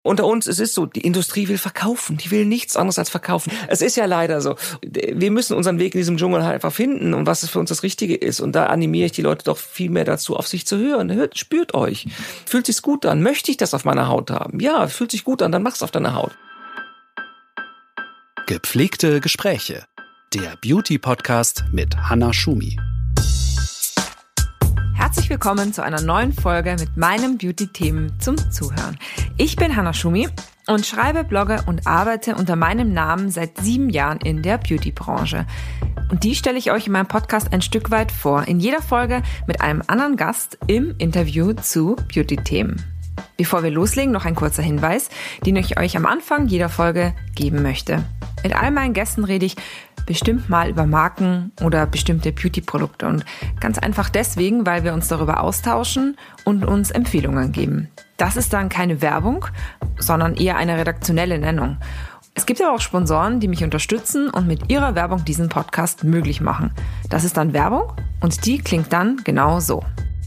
Unter uns, es ist so, die Industrie will verkaufen, die will nichts anderes als verkaufen. Es ist ja leider so. Wir müssen unseren Weg in diesem Dschungel halt einfach finden und was für uns das Richtige ist. Und da animiere ich die Leute doch viel mehr dazu, auf sich zu hören. Hört, spürt euch. Fühlt sich's gut an? Möchte ich das auf meiner Haut haben? Ja, fühlt sich gut an, dann mach's auf deiner Haut. Gepflegte Gespräche. Der Beauty-Podcast mit Hannah Schumi. Herzlich willkommen zu einer neuen Folge mit meinen Beauty-Themen zum Zuhören. Ich bin Hannah Schumi und schreibe, blogge und arbeite unter meinem Namen seit 7 Jahren in der Beauty-Branche. Und die stelle ich euch in meinem Podcast ein Stück weit vor, in jeder Folge mit einem anderen Gast im Interview zu Beauty-Themen. Bevor wir loslegen, noch ein kurzer Hinweis, den ich euch am Anfang jeder Folge geben möchte. Mit all meinen Gästen rede ich bestimmt mal über Marken oder bestimmte Beauty-Produkte und ganz einfach deswegen, weil wir uns darüber austauschen und uns Empfehlungen geben. Das ist dann keine Werbung, sondern eher eine redaktionelle Nennung. Es gibt aber auch Sponsoren, die mich unterstützen und mit ihrer Werbung diesen Podcast möglich machen. Das ist dann Werbung und die klingt dann genau so.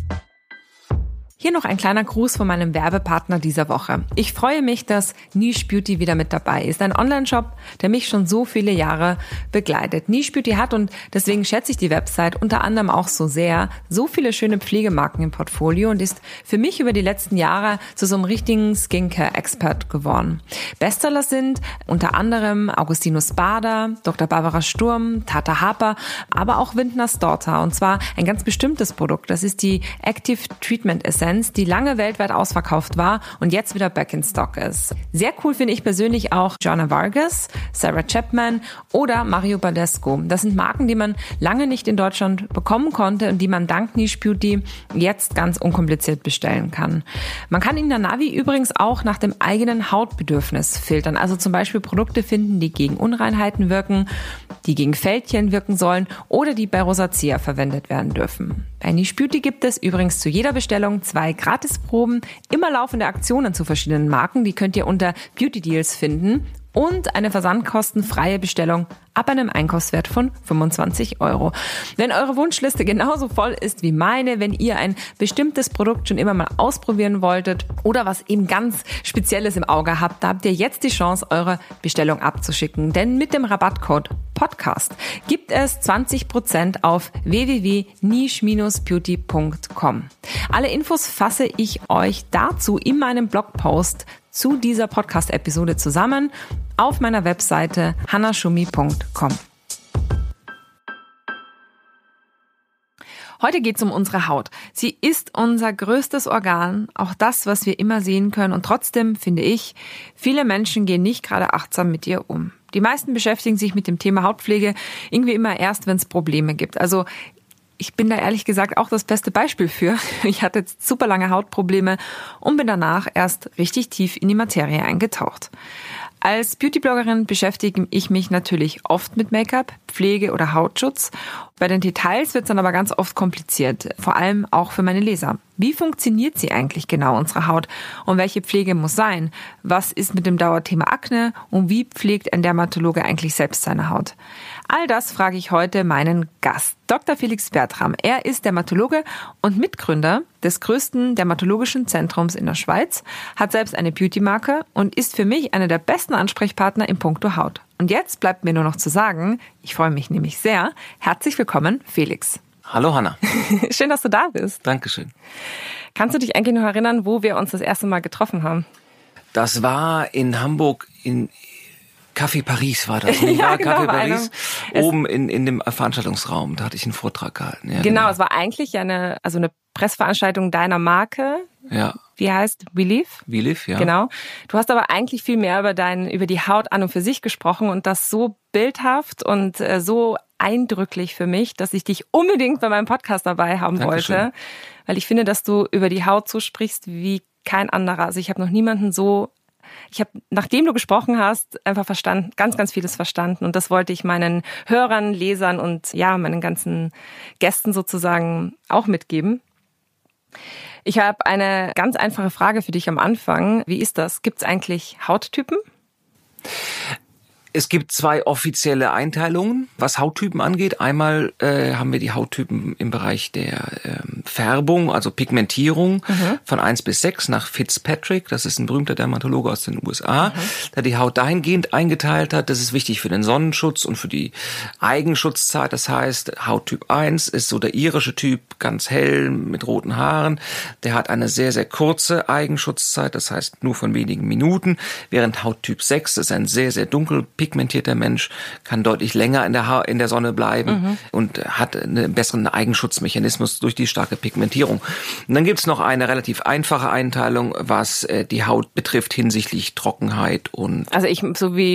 Hier noch ein kleiner Gruß von meinem Werbepartner dieser Woche. Ich freue mich, dass Niche Beauty wieder mit dabei ist. Ein Online-Shop, der mich schon so viele Jahre begleitet. Niche Beauty hat, und deswegen schätze ich die Website unter anderem auch so sehr, so viele schöne Pflegemarken im Portfolio und ist für mich über die letzten Jahre zu so einem richtigen Skincare-Expert geworden. Bestseller sind unter anderem Augustinus Bader, Dr. Barbara Sturm, Tata Harper, aber auch Windners Daughter. Und zwar ein ganz bestimmtes Produkt. Das ist die Active Treatment Essence, die lange weltweit ausverkauft war und jetzt wieder back in stock ist. Sehr cool finde ich persönlich auch Joanna Vargas, Sarah Chapman oder Mario Badescu. Das sind Marken, die man lange nicht in Deutschland bekommen konnte und die man dank Niche Beauty jetzt ganz unkompliziert bestellen kann. Man kann in der Navi übrigens auch nach dem eigenen Hautbedürfnis filtern. Also zum Beispiel Produkte finden, die gegen Unreinheiten wirken, die gegen Fältchen wirken sollen oder die bei Rosacea verwendet werden dürfen. Bei Niche Beauty gibt es übrigens zu jeder Bestellung 2 Gratisproben, immer laufende Aktionen zu verschiedenen Marken, die könnt ihr unter Beauty Deals finden und eine versandkostenfreie Bestellung ab einem Einkaufswert von 25 €. Wenn eure Wunschliste genauso voll ist wie meine, wenn ihr ein bestimmtes Produkt schon immer mal ausprobieren wolltet oder was eben ganz Spezielles im Auge habt, da habt ihr jetzt die Chance, eure Bestellung abzuschicken. Denn mit dem Rabattcode Podcast gibt es 20% auf www.niche-beauty.com. Alle Infos fasse ich euch dazu in meinem Blogpost zu dieser Podcast-Episode zusammen auf meiner Webseite hannahschumi.com. Heute geht es um unsere Haut. Sie ist unser größtes Organ, auch das, was wir immer sehen können. Und trotzdem, finde ich, viele Menschen gehen nicht gerade achtsam mit ihr um. Die meisten beschäftigen sich mit dem Thema Hautpflege irgendwie immer erst, wenn es Probleme gibt. Also ich bin da ehrlich gesagt auch das beste Beispiel für. Ich hatte jetzt super lange Hautprobleme und bin danach erst richtig tief in die Materie eingetaucht. Als Beautybloggerin beschäftige ich mich natürlich oft mit Make-up, Pflege oder Hautschutz. Bei den Details wird es dann aber ganz oft kompliziert, vor allem auch für meine Leser. Wie funktioniert sie eigentlich genau, unsere Haut? Und welche Pflege muss sein? Was ist mit dem Dauerthema Akne? Und wie pflegt ein Dermatologe eigentlich selbst seine Haut? All das frage ich heute meinen Gast, Dr. Felix Bertram. Er ist Dermatologe und Mitgründer des größten dermatologischen Zentrums in der Schweiz, hat selbst eine Beauty-Marke und ist für mich einer der besten Ansprechpartner in puncto Haut. Und jetzt bleibt mir nur noch zu sagen, ich freue mich nämlich sehr, herzlich willkommen, Felix. Hallo Hannah. Schön, dass du da bist. Dankeschön. Kannst du dich eigentlich noch erinnern, wo wir uns das erste Mal getroffen haben? Das war in Hamburg in Café Paris war das. Ja, genau, Café Paris, oben in dem Veranstaltungsraum. Da hatte ich einen Vortrag gehalten. Ja, genau, es war eigentlich eine Pressveranstaltung deiner Marke. Ja. Die heißt We Live. We Live, ja. Genau. Du hast aber eigentlich viel mehr über die Haut an und für sich gesprochen und das so bildhaft und so eindrücklich für mich, dass ich dich unbedingt bei meinem Podcast dabei haben wollte. Weil ich finde, dass du über die Haut so sprichst wie kein anderer. Also ich habe noch niemanden nachdem du gesprochen hast, einfach verstanden, ganz, ganz vieles verstanden. Und das wollte ich meinen Hörern, Lesern und ja, meinen ganzen Gästen sozusagen auch mitgeben. Ich habe eine ganz einfache Frage für dich am Anfang. Wie ist das? Gibt es eigentlich Hauttypen? Es gibt 2 offizielle Einteilungen, was Hauttypen angeht. Einmal haben wir die Hauttypen im Bereich der Färbung, also Pigmentierung von 1 bis 6 nach Fitzpatrick. Das ist ein berühmter Dermatologe aus den USA, der die Haut dahingehend eingeteilt hat. Das ist wichtig für den Sonnenschutz und für die Eigenschutzzeit. Das heißt, Hauttyp 1 ist so der irische Typ, ganz hell, mit roten Haaren. Der hat eine sehr, sehr kurze Eigenschutzzeit, das heißt nur von wenigen Minuten. Während Hauttyp 6 ist ein sehr, sehr dunkel pigmentierter Mensch, kann deutlich länger in der Sonne bleiben und hat einen besseren Eigenschutzmechanismus durch die starke Pigmentierung. Und dann gibt's noch eine relativ einfache Einteilung, was die Haut betrifft hinsichtlich Trockenheit und... Also ich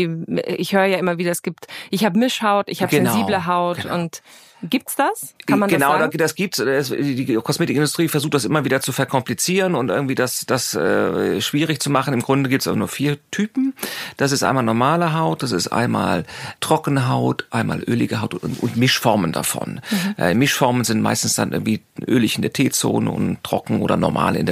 höre ja immer wieder, ich habe Mischhaut, ich habe sensible Haut und... Gibt's das? Kann man das sagen? Genau, das gibt's. Die Kosmetikindustrie versucht das immer wieder zu verkomplizieren und irgendwie das schwierig zu machen. Im Grunde gibt's auch nur 4 Typen. Das ist einmal normale Haut, das ist einmal trockene Haut, einmal ölige Haut und Mischformen davon. Mischformen sind meistens dann irgendwie ölig in der T-Zone und trocken oder normal im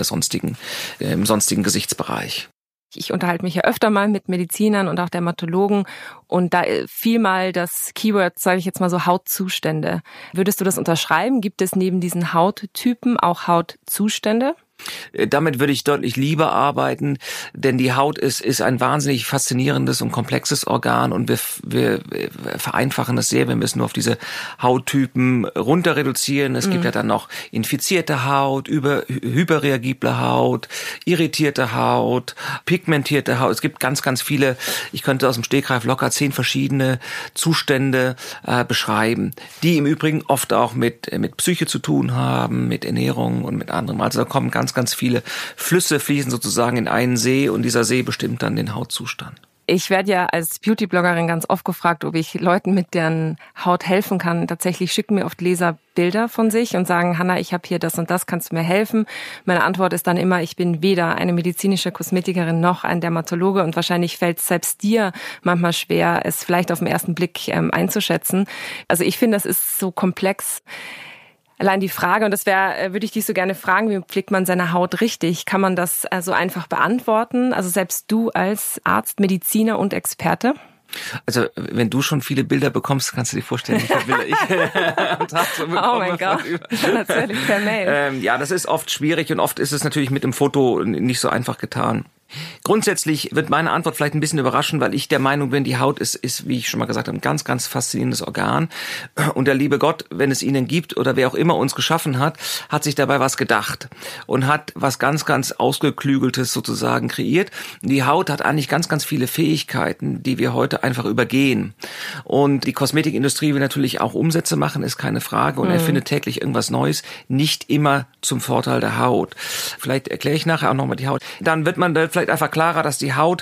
sonstigen Gesichtsbereich. Ich unterhalte mich ja öfter mal mit Medizinern und auch Dermatologen und da fiel mal das Keyword, sage ich jetzt mal so, Hautzustände. Würdest du das unterschreiben? Gibt es neben diesen Hauttypen auch Hautzustände? Damit würde ich deutlich lieber arbeiten, denn die Haut ist ein wahnsinnig faszinierendes und komplexes Organ und wir vereinfachen das sehr, wenn wir es nur auf diese Hauttypen runter reduzieren. Es gibt ja dann noch infizierte Haut, hyperreagible Haut, irritierte Haut, pigmentierte Haut. Es gibt ganz, ganz viele, ich könnte aus dem Stegreif locker 10 verschiedene Zustände beschreiben, die im Übrigen oft auch mit Psyche zu tun haben, mit Ernährung und mit anderem. Also da kommen ganz viele Flüsse fließen sozusagen in einen See und dieser See bestimmt dann den Hautzustand. Ich werde ja als Beauty-Bloggerin ganz oft gefragt, ob ich Leuten mit deren Haut helfen kann. Tatsächlich schicken mir oft Leser Bilder von sich und sagen, Hanna, ich habe hier das und das, kannst du mir helfen? Meine Antwort ist dann immer, ich bin weder eine medizinische Kosmetikerin noch ein Dermatologe und wahrscheinlich fällt es selbst dir manchmal schwer, es vielleicht auf den ersten Blick einzuschätzen. Also ich finde, das ist so komplex. Allein die Frage, und das würde ich dich so gerne fragen, wie pflegt man seine Haut richtig? Kann man das so einfach beantworten? Also selbst du als Arzt, Mediziner und Experte? Also wenn du schon viele Bilder bekommst, kannst du dir vorstellen, wie viele Bilder ich am Tag so bekomme. Oh mein Gott, natürlich per Mail. Ja, das ist oft schwierig und oft ist es natürlich mit dem Foto nicht so einfach getan. Grundsätzlich wird meine Antwort vielleicht ein bisschen überraschen, weil ich der Meinung bin, die Haut ist, wie ich schon mal gesagt habe, ein ganz, ganz faszinierendes Organ. Und der liebe Gott, wenn es ihn gibt oder wer auch immer uns geschaffen hat, hat sich dabei was gedacht und hat was ganz, ganz Ausgeklügeltes sozusagen kreiert. Die Haut hat eigentlich ganz, ganz viele Fähigkeiten, die wir heute einfach übergehen. Und die Kosmetikindustrie will natürlich auch Umsätze machen, ist keine Frage. Und erfindet täglich irgendwas Neues, nicht immer zum Vorteil der Haut. Vielleicht erkläre ich nachher auch nochmal die Haut. Dann wird man vielleicht einfach klarer, dass die Haut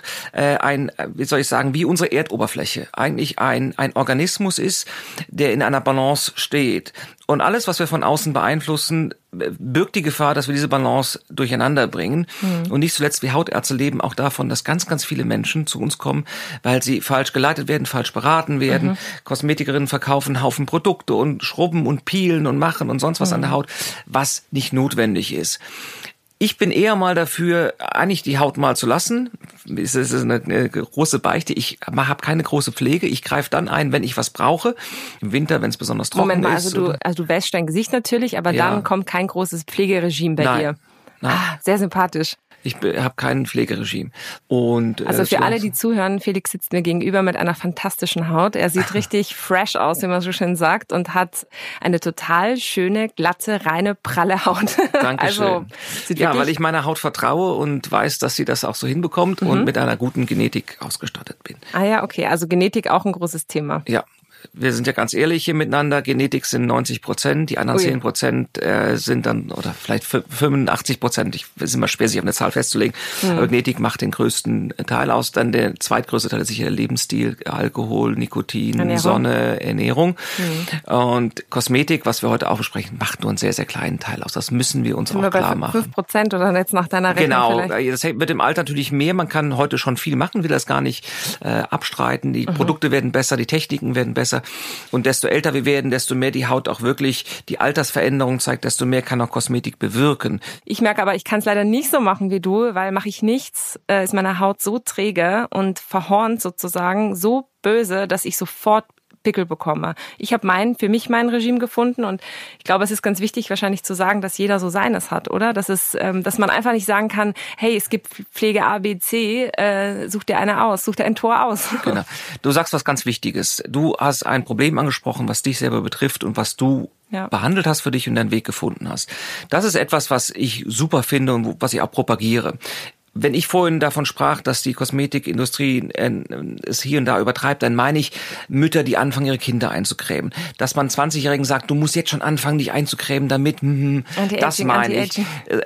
wie unsere Erdoberfläche eigentlich ein Organismus ist, der in einer Balance steht. Und alles, was wir von außen beeinflussen, birgt die Gefahr, dass wir diese Balance durcheinander bringen. Und nicht zuletzt, wir Hautärzte leben auch davon, dass ganz, ganz viele Menschen zu uns kommen, weil sie falsch geleitet werden, falsch beraten werden. Kosmetikerinnen verkaufen einen Haufen Produkte und schrubben und peelen und machen und sonst was an der Haut, was nicht notwendig ist. Ich bin eher mal dafür, eigentlich die Haut mal zu lassen. Es ist eine große Beichte. Ich habe keine große Pflege. Ich greife dann ein, wenn ich was brauche. Im Winter, wenn es besonders trocken ist. Moment mal, also du wäschst dein Gesicht natürlich, aber dann kommt kein großes Pflegeregime bei dir. Nein. Sehr sympathisch. Ich habe kein Pflegeregime. Und also für alle, die zuhören, Felix sitzt mir gegenüber mit einer fantastischen Haut. Er sieht richtig fresh aus, wie man so schön sagt, und hat eine total schöne, glatte, reine, pralle Haut. Dankeschön. Also, weil ich meiner Haut vertraue und weiß, dass sie das auch so hinbekommt und mit einer guten Genetik ausgestattet bin. Ah ja, okay. Also Genetik auch ein großes Thema. Ja. Wir sind ja ganz ehrlich hier miteinander. Genetik sind 90%, die anderen 10% sind dann, oder vielleicht 85%. Es ist immer schwer, sich auf eine Zahl festzulegen. Aber Genetik macht den größten Teil aus. Dann der zweitgrößte Teil ist sicher der Lebensstil, Alkohol, Nikotin, Ernährung. Sonne, Ernährung. Und Kosmetik, was wir heute auch besprechen, macht nur einen sehr, sehr kleinen Teil aus. Das müssen wir uns auch klar machen. 5% oder jetzt nach deiner Rechnung vielleicht? Das wird im Alter natürlich mehr. Man kann heute schon viel machen, will das gar nicht abstreiten. Die Produkte werden besser, die Techniken werden besser. besser. Und desto älter wir werden, desto mehr die Haut auch wirklich die Altersveränderung zeigt, desto mehr kann auch Kosmetik bewirken. Ich merke aber, ich kann es leider nicht so machen wie du, weil mache ich nichts, ist meine Haut so träge und verhornt sozusagen, so böse, dass ich sofort Pickel bekomme. Ich habe für mich mein Regime gefunden und ich glaube, es ist ganz wichtig wahrscheinlich zu sagen, dass jeder so seines hat, oder? Dass man einfach nicht sagen kann, hey, es gibt Pflege A, B, C, such dir eine aus, such dir ein Tor aus. Genau. Du sagst was ganz Wichtiges. Du hast ein Problem angesprochen, was dich selber betrifft und was du behandelt hast für dich und deinen Weg gefunden hast. Das ist etwas, was ich super finde und was ich auch propagiere. Wenn ich vorhin davon sprach, dass die Kosmetikindustrie es hier und da übertreibt, dann meine ich Mütter, die anfangen, ihre Kinder einzucremen. Dass man 20-Jährigen sagt, du musst jetzt schon anfangen, dich einzucremen, damit, das meine ich.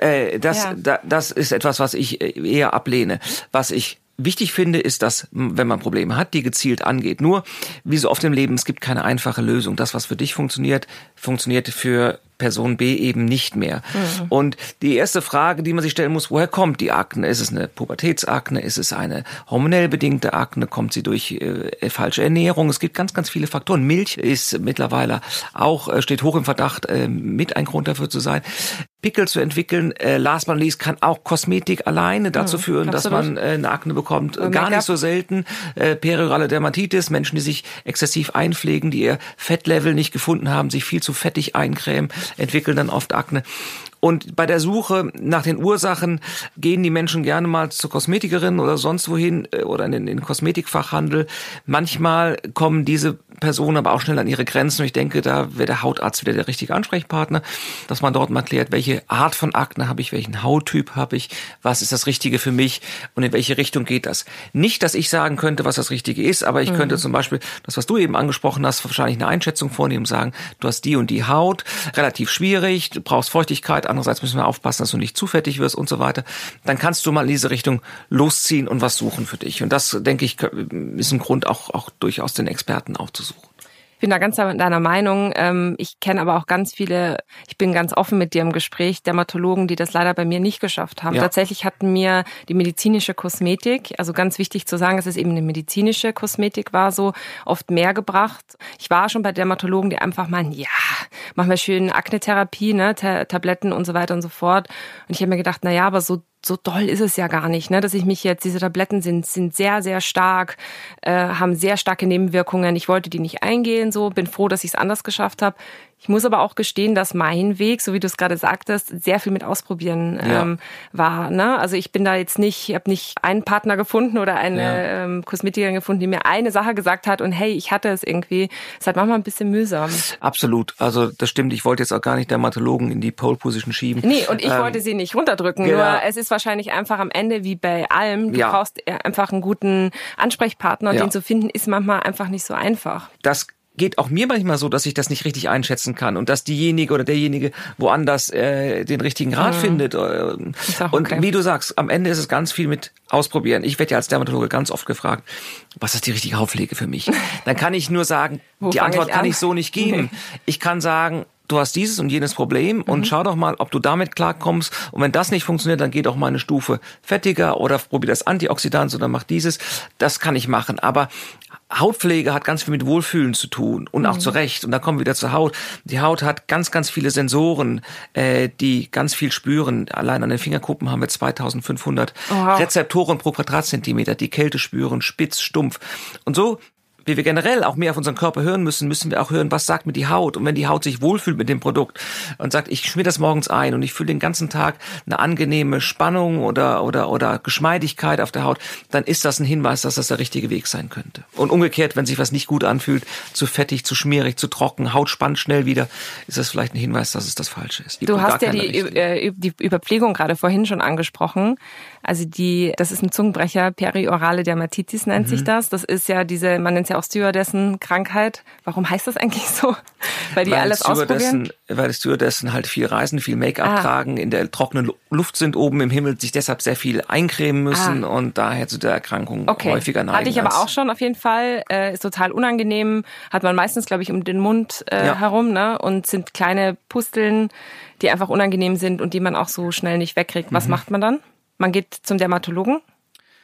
Das ist etwas, was ich eher ablehne. Was ich wichtig finde, ist, dass, wenn man Probleme hat, die gezielt angeht. Nur, wie so oft im Leben, es gibt keine einfache Lösung. Das, was für dich funktioniert, funktioniert für Person B eben nicht mehr. Mhm. Und die erste Frage, die man sich stellen muss, woher kommt die Akne? Ist es eine Pubertätsakne? Ist es eine hormonell bedingte Akne? Kommt sie durch falsche Ernährung? Es gibt ganz, ganz viele Faktoren. Milch ist mittlerweile auch, steht hoch im Verdacht, mit ein Grund dafür zu sein. Pickel zu entwickeln, last but not least, kann auch Kosmetik alleine dazu führen, dass man eine Akne bekommt. Gar nicht so selten. Periorale Dermatitis, Menschen, die sich exzessiv einpflegen, die ihr Fettlevel nicht gefunden haben, sich viel zu fettig eincremen, entwickeln dann oft Akne. Und bei der Suche nach den Ursachen gehen die Menschen gerne mal zur Kosmetikerin oder sonst wohin oder in den Kosmetikfachhandel. Manchmal kommen diese Personen aber auch schnell an ihre Grenzen. Und ich denke, da wäre der Hautarzt wieder der richtige Ansprechpartner, dass man dort mal klärt, welche Art von Akne habe ich, welchen Hauttyp habe ich, was ist das Richtige für mich und in welche Richtung geht das. Nicht, dass ich sagen könnte, was das Richtige ist, aber ich könnte zum Beispiel, das, was du eben angesprochen hast, wahrscheinlich eine Einschätzung vornehmen und sagen, du hast die und die Haut, relativ schwierig, du brauchst Feuchtigkeit, andererseits müssen wir aufpassen, dass du nicht zu fettig wirst und so weiter. Dann kannst du mal in diese Richtung losziehen und was suchen für dich. Und das, denke ich, ist ein Grund, auch durchaus den Experten aufzusuchen. Ich bin da ganz deiner Meinung. Ich kenne aber auch ganz viele, ich bin ganz offen mit dir im Gespräch, Dermatologen, die das leider bei mir nicht geschafft haben. Ja. Tatsächlich hat mir die medizinische Kosmetik, also ganz wichtig zu sagen, dass es eben eine medizinische Kosmetik war, so oft mehr gebracht. Ich war schon bei Dermatologen, die einfach meinen, ja, machen wir schön Akne-Therapie, ne, Tabletten und so weiter und so fort. Und ich habe mir gedacht, na ja, aber so doll ist es ja gar nicht, ne, dass ich mich jetzt, diese Tabletten sind sehr, sehr stark, haben sehr starke Nebenwirkungen. Ich wollte die nicht eingehen, so, bin froh, dass ich es anders geschafft habe. Ich muss aber auch gestehen, dass mein Weg, so wie du es gerade sagtest, sehr viel mit Ausprobieren war. Ne? Also ich bin da jetzt ich habe nicht einen Partner gefunden oder eine Kosmetikerin gefunden, die mir eine Sache gesagt hat und hey, ich hatte es irgendwie. Es ist halt manchmal ein bisschen mühsam. Absolut. Also das stimmt. Ich wollte jetzt auch gar nicht Dermatologen in die Pole Position schieben. Nee, und ich wollte sie nicht runterdrücken. Genau. Nur es ist wahrscheinlich einfach am Ende wie bei allem. Du brauchst einfach einen guten Ansprechpartner und den zu finden ist manchmal einfach nicht so einfach. Das geht auch mir manchmal so, dass ich das nicht richtig einschätzen kann und dass diejenige oder derjenige woanders den richtigen Rat findet. Und wie du sagst, am Ende ist es ganz viel mit Ausprobieren. Ich werde ja als Dermatologe ganz oft gefragt, was ist die richtige Hautpflege für mich? Dann kann ich nur sagen, die Antwort kann ich so nicht geben. Nee. Ich kann sagen, du hast dieses und jenes Problem und schau doch mal, ob du damit klarkommst. Und wenn das nicht funktioniert, dann geh doch mal eine Stufe fettiger oder probier das Antioxidant oder mach dieses. Das kann ich machen. Aber Hautpflege hat ganz viel mit Wohlfühlen zu tun und auch zu Recht. Und da kommen wir wieder zur Haut. Die Haut hat ganz, ganz viele Sensoren, die ganz viel spüren. Allein an den Fingerkuppen haben wir 2500 Rezeptoren pro Quadratzentimeter, die Kälte spüren, spitz, stumpf. Und so, wie wir generell auch mehr auf unseren Körper hören müssen, müssen wir auch hören, was sagt mir die Haut. Und wenn die Haut sich wohlfühlt mit dem Produkt und sagt, ich schmier das morgens ein und ich fühle den ganzen Tag eine angenehme Spannung oder Geschmeidigkeit auf der Haut, dann ist das ein Hinweis, dass das der richtige Weg sein könnte. Und umgekehrt, wenn sich was nicht gut anfühlt, zu fettig, zu schmierig, zu trocken, Haut spannt schnell wieder, ist das vielleicht ein Hinweis, dass es das Falsche ist. Du hast ja die Überpflegung gerade vorhin schon angesprochen. Also das ist ein Zungenbrecher, periorale Dermatitis nennt sich das. Das ist ja man nennt es ja auch Stewardessen-Krankheit. Warum heißt das eigentlich so? Weil die alles ausprobieren? Weil die Stewardessen halt viel reisen, viel Make-up tragen, in der trockenen Luft sind oben im Himmel, sich deshalb sehr viel eincremen müssen und daher zu der Erkrankung häufiger neigen. Hatte ich aber auch schon auf jeden Fall. Ist total unangenehm. Hat man meistens, glaube ich, um den Mund herum, ne? Und sind kleine Pusteln, die einfach unangenehm sind und die man auch so schnell nicht wegkriegt. Was macht man dann? Man geht zum Dermatologen?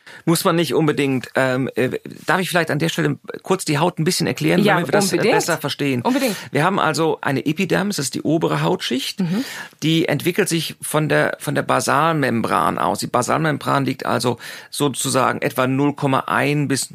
Muss man nicht unbedingt. Darf ich vielleicht an der Stelle kurz die Haut ein bisschen erklären, damit wir das besser verstehen? Unbedingt. Wir haben also eine Epidermis, das ist die obere Hautschicht. Die entwickelt sich von der Basalmembran aus. Die Basalmembran liegt also sozusagen etwa 0,1 bis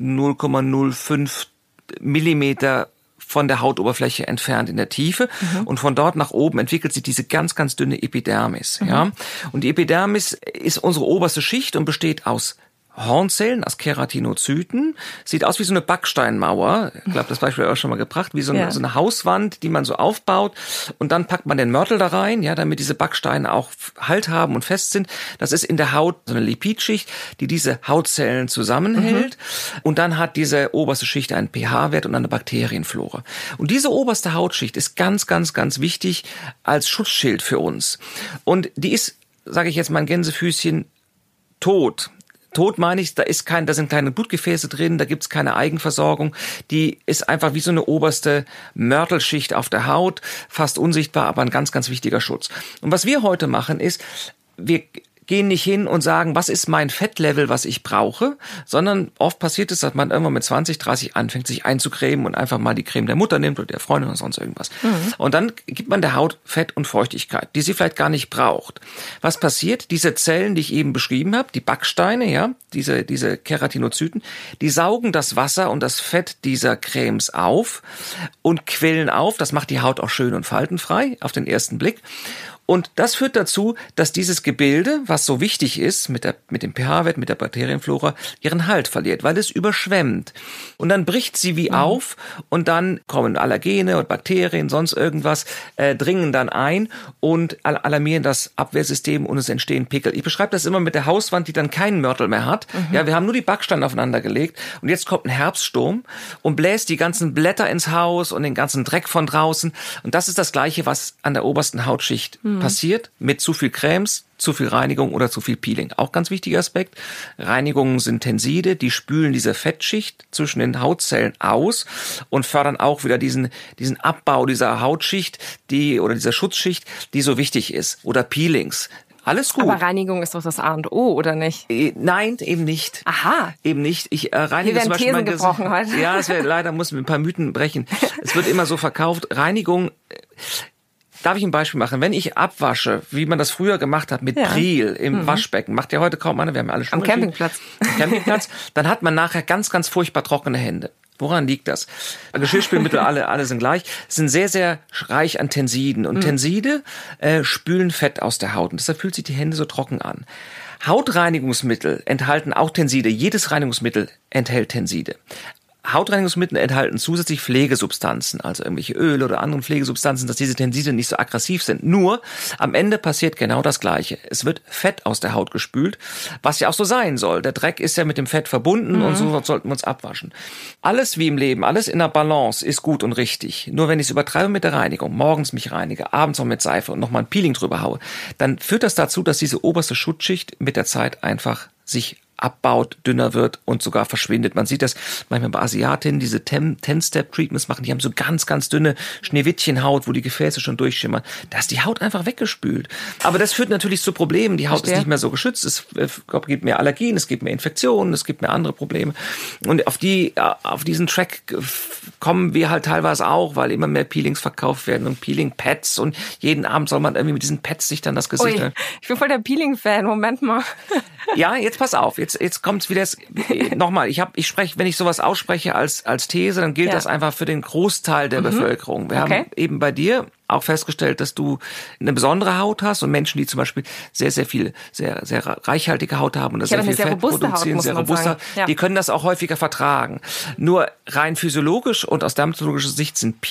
0,05 Millimeter von der Hautoberfläche entfernt in der Tiefe. Und von dort nach oben entwickelt sich diese ganz, ganz dünne Epidermis. Ja? Und die Epidermis ist unsere oberste Schicht und besteht aus Hornzellen, aus Keratinozyten. Sieht aus wie so eine Backsteinmauer. Ich glaube, das Beispiel habe ich auch schon mal gebracht. Wie so eine Hauswand, die man so aufbaut. Und dann packt man den Mörtel da rein, ja, damit diese Backsteine auch Halt haben und fest sind. Das ist in der Haut so eine Lipidschicht, die diese Hautzellen zusammenhält. Und dann hat diese oberste Schicht einen pH-Wert und eine Bakterienflora. Und diese oberste Hautschicht ist ganz, ganz, ganz wichtig als Schutzschild für uns. Und die ist, sage ich jetzt mal ein Gänsefüßchen, tot. Tot meine ich, da sind kleine Blutgefäße drin, da gibt's keine Eigenversorgung. Die ist einfach wie so eine oberste Mörtelschicht auf der Haut, fast unsichtbar, aber ein ganz, ganz wichtiger Schutz. Und was wir heute machen ist, wir gehen nicht hin und sagen, was ist mein Fettlevel, was ich brauche, sondern oft passiert es, dass man irgendwann mit 20, 30 anfängt, sich einzucremen und einfach mal die Creme der Mutter nimmt oder der Freundin oder sonst irgendwas. Und dann gibt man der Haut Fett und Feuchtigkeit, die sie vielleicht gar nicht braucht. Was passiert? Diese Zellen, die ich eben beschrieben habe, die Backsteine, ja, diese Keratinozyten, die saugen das Wasser und das Fett dieser Cremes auf und quellen auf. Das macht die Haut auch schön und faltenfrei auf den ersten Blick. Und das führt dazu, dass dieses Gebilde, was so wichtig ist, mit dem pH-Wert, mit der Bakterienflora, ihren Halt verliert, weil es überschwemmt. Und dann bricht sie wie auf und dann kommen Allergene und Bakterien, sonst irgendwas, dringen dann ein und alarmieren das Abwehrsystem und es entstehen Pickel. Ich beschreibe das immer mit der Hauswand, die dann keinen Mörtel mehr hat. Ja, wir haben nur die Backsteine aufeinander gelegt und jetzt kommt ein Herbststurm und bläst die ganzen Blätter ins Haus und den ganzen Dreck von draußen. Und das ist das Gleiche, was an der obersten Hautschicht passiert mit zu viel Cremes, zu viel Reinigung oder zu viel Peeling. Auch ganz wichtiger Aspekt. Reinigungen sind Tenside, die spülen diese Fettschicht zwischen den Hautzellen aus und fördern auch wieder diesen Abbau dieser Hautschicht, dieser Schutzschicht, die so wichtig ist. Oder Peelings. Alles gut. Aber Reinigung ist doch das A und O, oder nicht? Nein, eben nicht. Aha. Eben nicht. Ich reinige zum Beispiel Thesen gebrochen heute. Ja, leider muss ein paar Mythen brechen. Es wird immer so verkauft. Reinigung. Darf ich ein Beispiel machen? Wenn ich abwasche, wie man das früher gemacht hat, mit Pril im Waschbecken, macht ja heute kaum einer, wir haben alle schon am Campingplatz, dann hat man nachher ganz, ganz furchtbar trockene Hände. Woran liegt das? Geschirrspülmittel alle sind gleich, sind sehr, sehr reich an Tensiden. Und Tenside spülen Fett aus der Haut. Und deshalb fühlt sich die Hände so trocken an. Hautreinigungsmittel enthalten auch Tenside. Jedes Reinigungsmittel enthält Tenside. Hautreinigungsmittel enthalten zusätzlich Pflegesubstanzen, also irgendwelche Öle oder andere Pflegesubstanzen, dass diese Tenside nicht so aggressiv sind. Nur am Ende passiert genau das Gleiche. Es wird Fett aus der Haut gespült, was ja auch so sein soll. Der Dreck ist ja mit dem Fett verbunden und so sollten wir uns abwaschen. Alles wie im Leben, alles in der Balance ist gut und richtig. Nur wenn ich es übertreibe mit der Reinigung, morgens mich reinige, abends noch mit Seife und nochmal ein Peeling drüber haue, dann führt das dazu, dass diese oberste Schutzschicht mit der Zeit einfach sich abbaut, dünner wird und sogar verschwindet. Man sieht das manchmal bei Asiatinnen, diese 10-Step-Treatments machen, die haben so ganz, ganz dünne Schneewittchenhaut, wo die Gefäße schon durchschimmern. Da ist die Haut einfach weggespült. Aber das führt natürlich zu Problemen. Die Haut ist nicht mehr so geschützt. Es gibt mehr Allergien, es gibt mehr Infektionen, es gibt mehr andere Probleme. Und auf diesen Track kommen wir halt teilweise auch, weil immer mehr Peelings verkauft werden und Peeling-Pads und jeden Abend soll man irgendwie mit diesen Pads sich dann das Gesicht... Ui, ich bin voll der Peeling-Fan, Moment mal. Ja, jetzt pass auf, jetzt kommt's wieder, nochmal, ich spreche, wenn ich sowas ausspreche als These, dann gilt das einfach für den Großteil der Bevölkerung. Wir haben eben bei dir auch festgestellt, dass du eine besondere Haut hast und Menschen, die zum Beispiel sehr, sehr viel, sehr, sehr reichhaltige Haut haben und sehr viel Fett produzieren, sehr robuster, die können das auch häufiger vertragen. Nur rein physiologisch und aus dermatologischer Sicht sind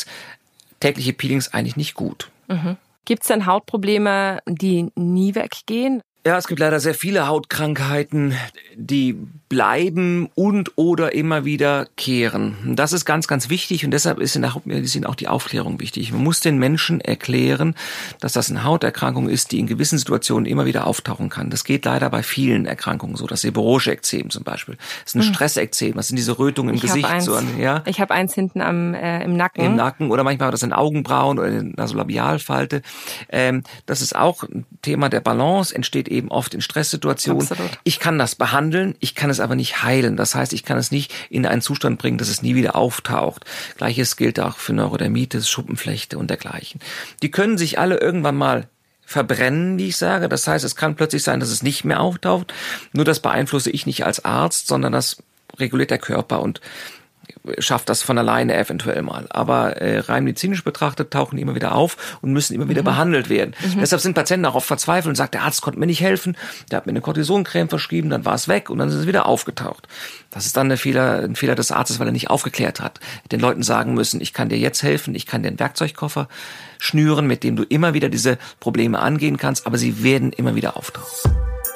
tägliche Peelings eigentlich nicht gut. Gibt es denn Hautprobleme, die nie weggehen? Ja, es gibt leider sehr viele Hautkrankheiten, die bleiben und oder immer wieder kehren. Das ist ganz, ganz wichtig und deshalb ist in der Hautmedizin auch die Aufklärung wichtig. Man muss den Menschen erklären, dass das eine Hauterkrankung ist, die in gewissen Situationen immer wieder auftauchen kann. Das geht leider bei vielen Erkrankungen so. Das seborrhoische Ekzem zum Beispiel. Das ist ein Stressekzem. Das sind diese Rötungen im Gesicht. Ich habe eins hinten im Nacken. Im Nacken oder manchmal das in Augenbrauen oder in der Nasolabialfalte. Das ist auch ein Thema der Balance, entsteht eben eben oft in Stresssituationen. Absolut. Ich kann das behandeln, ich kann es aber nicht heilen. Das heißt, ich kann es nicht in einen Zustand bringen, dass es nie wieder auftaucht. Gleiches gilt auch für Neurodermitis, Schuppenflechte und dergleichen. Die können sich alle irgendwann mal verbrennen, wie ich sage. Das heißt, es kann plötzlich sein, dass es nicht mehr auftaucht. Nur das beeinflusse ich nicht als Arzt, sondern das reguliert der Körper und schafft das von alleine eventuell mal. Aber rein medizinisch betrachtet tauchen die immer wieder auf und müssen immer wieder behandelt werden. Deshalb sind Patienten auch oft verzweifelt und sagen, der Arzt konnte mir nicht helfen, der hat mir eine Cortisoncreme verschrieben, dann war es weg und dann ist es wieder aufgetaucht. Das ist dann ein Fehler des Arztes, weil er nicht aufgeklärt hat. Den Leuten sagen müssen, ich kann dir jetzt helfen, ich kann dir einen Werkzeugkoffer schnüren, mit dem du immer wieder diese Probleme angehen kannst, aber sie werden immer wieder auftauchen.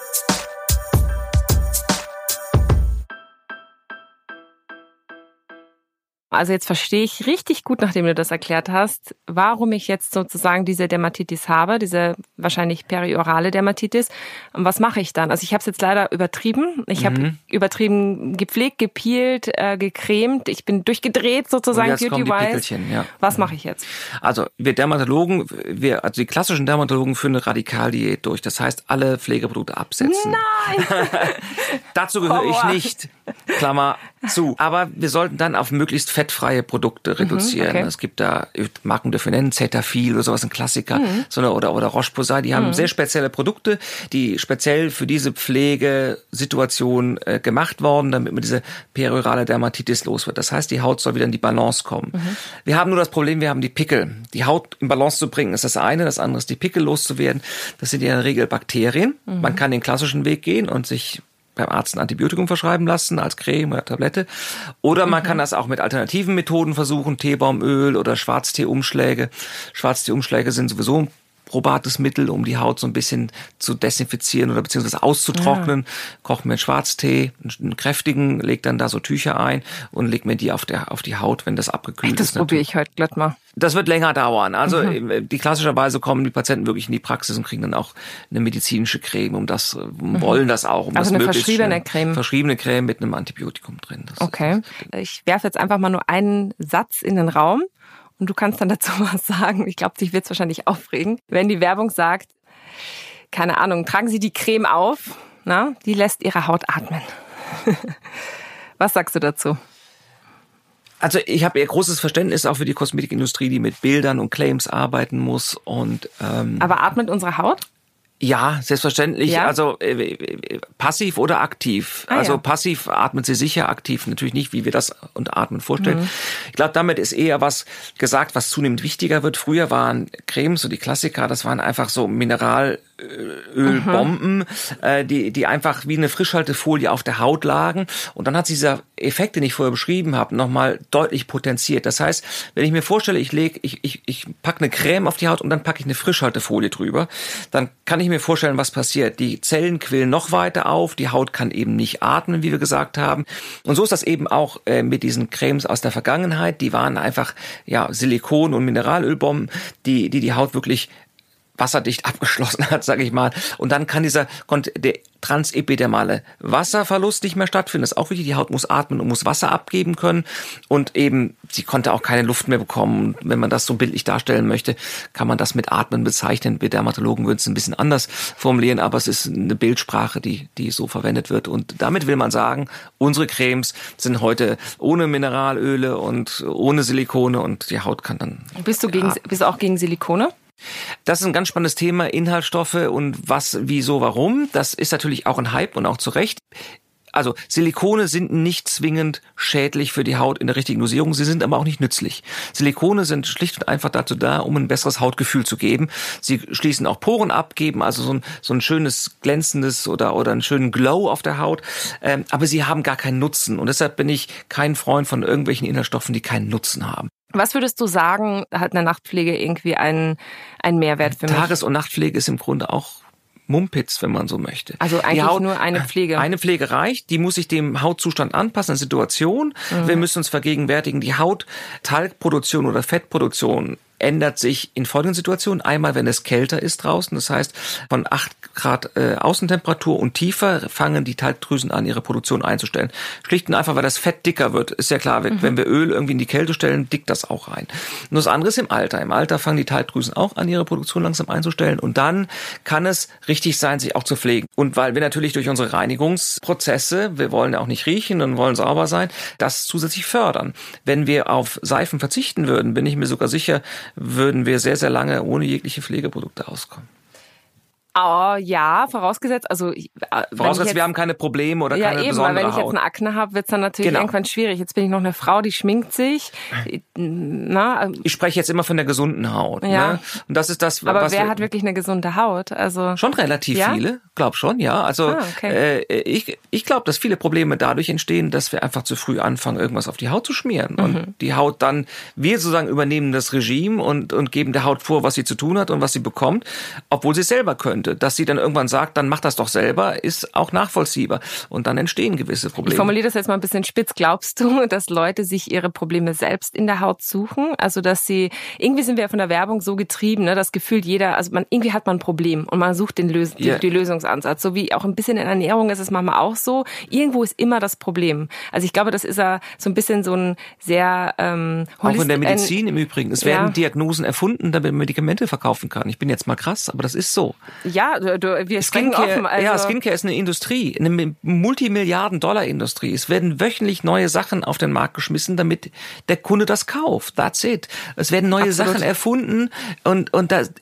Also jetzt verstehe ich richtig gut, nachdem du das erklärt hast, warum ich jetzt sozusagen diese Dermatitis habe, diese wahrscheinlich periorale Dermatitis. Und was mache ich dann? Also ich habe es jetzt leider übertrieben. Ich habe übertrieben gepflegt, gepeelt, gecremt. Ich bin durchgedreht sozusagen beauty-wise. Ja. Was mache ich jetzt? Also wir Dermatologen, also die klassischen Dermatologen führen eine Radikaldiät durch. Das heißt, alle Pflegeprodukte absetzen. Nein! Dazu gehöre ich nicht. Klammer zu. Aber wir sollten dann auf möglichst fettfreie Produkte reduzieren. Okay. Es gibt da, Marken dafür nennen, Cetaphil oder sowas, ein Klassiker, oder Roche-Posay, die haben sehr spezielle Produkte, die speziell für diese Pflegesituation gemacht worden, damit man diese periorale Dermatitis los wird. Das heißt, die Haut soll wieder in die Balance kommen. Wir haben nur das Problem, wir haben die Pickel. Die Haut in Balance zu bringen, ist das eine. Das andere ist, die Pickel loszuwerden. Das sind ja in der Regel Bakterien. Man kann den klassischen Weg gehen und sich beim Arzt ein Antibiotikum verschreiben lassen, als Creme oder Tablette. Oder man kann das auch mit alternativen Methoden versuchen, Teebaumöl oder Schwarztee-Umschläge. Schwarztee-Umschläge sind sowieso ein probates Mittel, um die Haut so ein bisschen zu desinfizieren oder beziehungsweise auszutrocknen. Koche mir Schwarztee, einen kräftigen, leg dann da so Tücher ein und leg mir die auf die Haut, wenn das abgekühlt ist. Das probiere ich heute glatt mal. Das wird länger dauern. Also die klassischerweise kommen die Patienten wirklich in die Praxis und kriegen dann auch eine medizinische Creme, wollen das auch. Also eine verschriebene Creme. Verschriebene Creme mit einem Antibiotikum drin. Okay. Ich werfe jetzt einfach mal nur einen Satz in den Raum. Und du kannst dann dazu was sagen. Ich glaube, dich wird es wahrscheinlich aufregen. Wenn die Werbung sagt, keine Ahnung, tragen Sie die Creme auf, die lässt Ihre Haut atmen. Was sagst du dazu? Also ich habe eher großes Verständnis auch für die Kosmetikindustrie, die mit Bildern und Claims arbeiten muss. Aber atmet unsere Haut? Ja, selbstverständlich. Ja? Also passiv oder aktiv. Also passiv atmet sie sicher, aktiv natürlich nicht, wie wir das unter Atmen vorstellen. Ich glaube, damit ist eher was gesagt, was zunehmend wichtiger wird. Früher waren Cremes, so die Klassiker, das waren einfach so Mineralölbomben, die einfach wie eine Frischhaltefolie auf der Haut lagen. Und dann hat sich dieser Effekt, den ich vorher beschrieben habe, nochmal deutlich potenziert. Das heißt, wenn ich mir vorstelle, ich packe eine Creme auf die Haut und dann packe ich eine Frischhaltefolie drüber, dann kann ich mir vorstellen, was passiert. Die Zellen quillen noch weiter auf, die Haut kann eben nicht atmen, wie wir gesagt haben. Und so ist das eben auch mit diesen Cremes aus der Vergangenheit. Die waren einfach Silikon- und Mineralölbomben, die Haut wirklich wasserdicht abgeschlossen hat, sage ich mal. Und dann konnte der transepidermale Wasserverlust nicht mehr stattfinden. Das ist auch wichtig. Die Haut muss atmen und muss Wasser abgeben können. Und eben, sie konnte auch keine Luft mehr bekommen. Und wenn man das so bildlich darstellen möchte, kann man das mit Atmen bezeichnen. Wir Dermatologen würden es ein bisschen anders formulieren, aber es ist eine Bildsprache, die so verwendet wird. Und damit will man sagen, unsere Cremes sind heute ohne Mineralöle und ohne Silikone und die Haut kann dann... Bist du auch gegen Silikone? Das ist ein ganz spannendes Thema, Inhaltsstoffe und was, wieso, warum. Das ist natürlich auch ein Hype und auch zu Recht. Also Silikone sind nicht zwingend schädlich für die Haut in der richtigen Dosierung, sie sind aber auch nicht nützlich. Silikone sind schlicht und einfach dazu da, um ein besseres Hautgefühl zu geben. Sie schließen auch Poren ab, geben also so ein schönes glänzendes oder einen schönen Glow auf der Haut, aber sie haben gar keinen Nutzen und deshalb bin ich kein Freund von irgendwelchen Inhaltsstoffen, die keinen Nutzen haben. Was würdest du sagen, hat eine Nachtpflege irgendwie einen Mehrwert für mich? Tages- und Nachtpflege ist im Grunde auch Mumpitz, wenn man so möchte. Also eigentlich nur eine Pflege. Eine Pflege reicht, die muss sich dem Hautzustand anpassen, der Situation. Wir müssen uns vergegenwärtigen, die Haut, Talgproduktion oder Fettproduktion ändert sich in folgenden Situationen. Einmal, wenn es kälter ist draußen, das heißt von 8 Grad Außentemperatur und tiefer fangen die Talgdrüsen an, ihre Produktion einzustellen. Schlicht und einfach, weil das Fett dicker wird. Ist ja klar, wenn wir Öl irgendwie in die Kälte stellen, dickt das auch rein. Und das andere ist im Alter. Im Alter fangen die Talgdrüsen auch an, ihre Produktion langsam einzustellen. Und dann kann es richtig sein, sich auch zu pflegen. Und weil wir natürlich durch unsere Reinigungsprozesse, wir wollen ja auch nicht riechen und wollen sauber sein, das zusätzlich fördern. Wenn wir auf Seifen verzichten würden, bin ich mir sogar sicher, würden wir sehr, sehr lange ohne jegliche Pflegeprodukte auskommen. Oh, ja, vorausgesetzt, wir haben keine Probleme oder keine besondere Haut. Ja, eben, weil wenn ich jetzt eine Akne habe, wird's dann natürlich irgendwann schwierig. Jetzt bin ich noch eine Frau, die schminkt sich. Ich spreche jetzt immer von der gesunden Haut. Ja. Ne? Und das ist das, aber wer hat wirklich eine gesunde Haut? Also schon relativ viele, glaub schon, ja. Also okay. Ich glaube, dass viele Probleme dadurch entstehen, dass wir einfach zu früh anfangen, irgendwas auf die Haut zu schmieren. Und die Haut dann, wir sozusagen übernehmen das Regime und geben der Haut vor, was sie zu tun hat und was sie bekommt, obwohl sie es selber können. Dass sie dann irgendwann sagt, dann mach das doch selber, ist auch nachvollziehbar. Und dann entstehen gewisse Probleme. Ich formuliere das jetzt mal ein bisschen spitz. Glaubst du, dass Leute sich ihre Probleme selbst in der Haut suchen? Also, dass sie, irgendwie sind wir ja von der Werbung so getrieben, ne, das Gefühl irgendwie hat man ein Problem und man sucht die Lösungsansatz. So wie auch ein bisschen in Ernährung ist es manchmal auch so. Irgendwo ist immer das Problem. Also ich glaube, das ist ja so ein bisschen so ein sehr auch in der Medizin im Übrigen. Es werden Diagnosen erfunden, damit man Medikamente verkaufen kann. Ich bin jetzt mal krass, aber das ist so. Ja, wir sprechen offen. Also Skincare ist eine Industrie, eine Multimilliarden-Dollar-Industrie. Es werden wöchentlich neue Sachen auf den Markt geschmissen, damit der Kunde das kauft. That's it. Es werden neue Sachen erfunden und das,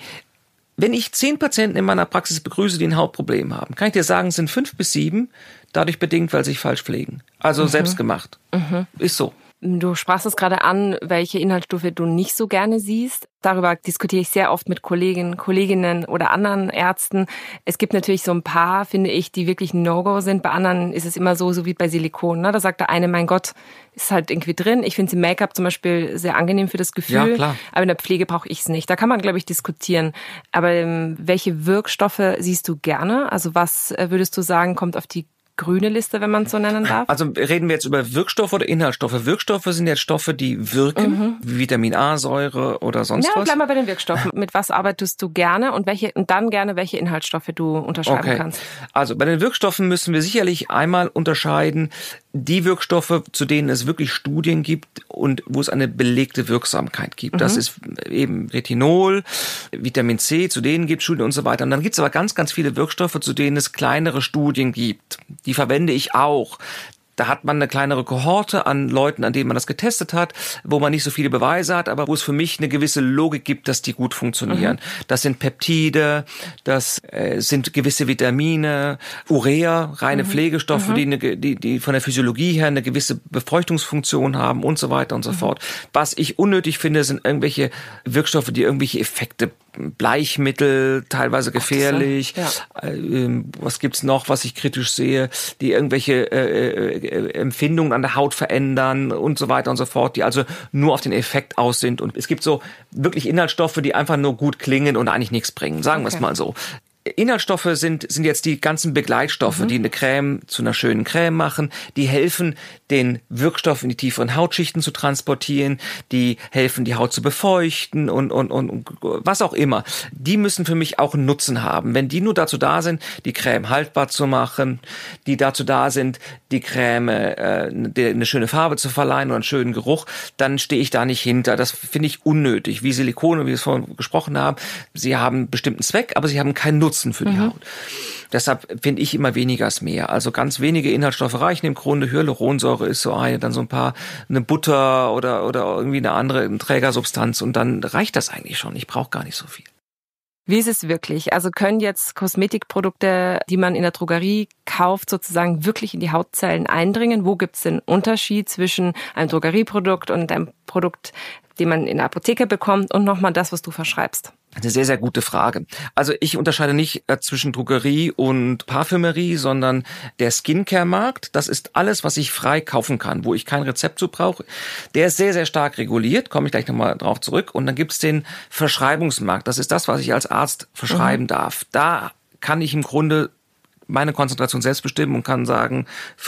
wenn ich 10 Patienten in meiner Praxis begrüße, die ein Hautproblem haben, kann ich dir sagen, es sind 5 bis 7 dadurch bedingt, weil sie sich falsch pflegen. Also selbst gemacht. Ist so. Du sprachst es gerade an, welche Inhaltsstoffe du nicht so gerne siehst. Darüber diskutiere ich sehr oft mit Kolleginnen oder anderen Ärzten. Es gibt natürlich so ein paar, finde ich, die wirklich ein No-Go sind. Bei anderen ist es immer so wie bei Silikon. Ne? Da sagt der eine, mein Gott, ist halt irgendwie drin. Ich finde es im Make-up zum Beispiel sehr angenehm für das Gefühl. Ja, klar. Aber in der Pflege brauche ich es nicht. Da kann man, glaube ich, diskutieren. Aber welche Wirkstoffe siehst du gerne? Also was würdest du sagen, kommt auf die grüne Liste, wenn man es so nennen darf? Also reden wir jetzt über Wirkstoffe oder Inhaltsstoffe? Wirkstoffe sind jetzt Stoffe, die wirken, wie Vitamin A, Säure oder sonst was. Ja, bleib mal bei den Wirkstoffen. Mit was arbeitest du gerne und dann gerne welche Inhaltsstoffe du unterschreiben kannst? Also bei den Wirkstoffen müssen wir sicherlich einmal unterscheiden, die Wirkstoffe, zu denen es wirklich Studien gibt und wo es eine belegte Wirksamkeit gibt. Das ist eben Retinol, Vitamin C, zu denen gibt es Studien und so weiter. Und dann gibt es aber ganz, ganz viele Wirkstoffe, zu denen es kleinere Studien gibt. Die verwende ich auch. Da hat man eine kleinere Kohorte an Leuten, an denen man das getestet hat, wo man nicht so viele Beweise hat, aber wo es für mich eine gewisse Logik gibt, dass die gut funktionieren. Das sind Peptide, das sind gewisse Vitamine, Urea, reine Pflegestoffe, die von der Physiologie her eine gewisse Befeuchtungsfunktion haben und so weiter und so fort. Was ich unnötig finde, sind irgendwelche Wirkstoffe, die irgendwelche Effekte, Bleichmittel, teilweise gefährlich. Was gibt's noch, was ich kritisch sehe, die irgendwelche Empfindungen an der Haut verändern und so weiter und so fort, die also nur auf den Effekt aus sind. Und es gibt so wirklich Inhaltsstoffe, die einfach nur gut klingen und eigentlich nichts bringen, sagen wir es mal so. Inhaltsstoffe sind jetzt die ganzen Begleitstoffe, die eine Creme zu einer schönen Creme machen, die helfen, den Wirkstoff in die tieferen Hautschichten zu transportieren, die helfen, die Haut zu befeuchten und was auch immer. Die müssen für mich auch einen Nutzen haben. Wenn die nur dazu da sind, die Creme haltbar zu machen, die dazu da sind, die Creme eine schöne Farbe zu verleihen oder einen schönen Geruch, dann stehe ich da nicht hinter. Das finde ich unnötig. Wie Silikone, wie wir es vorhin gesprochen haben, sie haben einen bestimmten Zweck, aber sie haben keinen Nutzen für die Haut. Deshalb finde ich immer weniger ist mehr. Also ganz wenige Inhaltsstoffe reichen im Grunde. Hyaluronsäure ist so dann so eine Butter oder irgendwie eine andere Trägersubstanz und dann reicht das eigentlich schon. Ich brauche gar nicht so viel. Wie ist es wirklich? Also können jetzt Kosmetikprodukte, die man in der Drogerie kauft, sozusagen wirklich in die Hautzellen eindringen? Wo gibt es den Unterschied zwischen einem Drogerieprodukt und einem Produkt, den man in der Apotheke bekommt und nochmal das, was du verschreibst? Eine sehr, sehr gute Frage. Also ich unterscheide nicht zwischen Drogerie und Parfümerie, sondern der Skincare-Markt, das ist alles, was ich frei kaufen kann, wo ich kein Rezept zu brauche. Der ist sehr, sehr stark reguliert, komme ich gleich nochmal drauf zurück. Und dann gibt es den Verschreibungsmarkt, das ist das, was ich als Arzt verschreiben darf. Da kann ich im Grunde meine Konzentration selbst bestimmen und kann sagen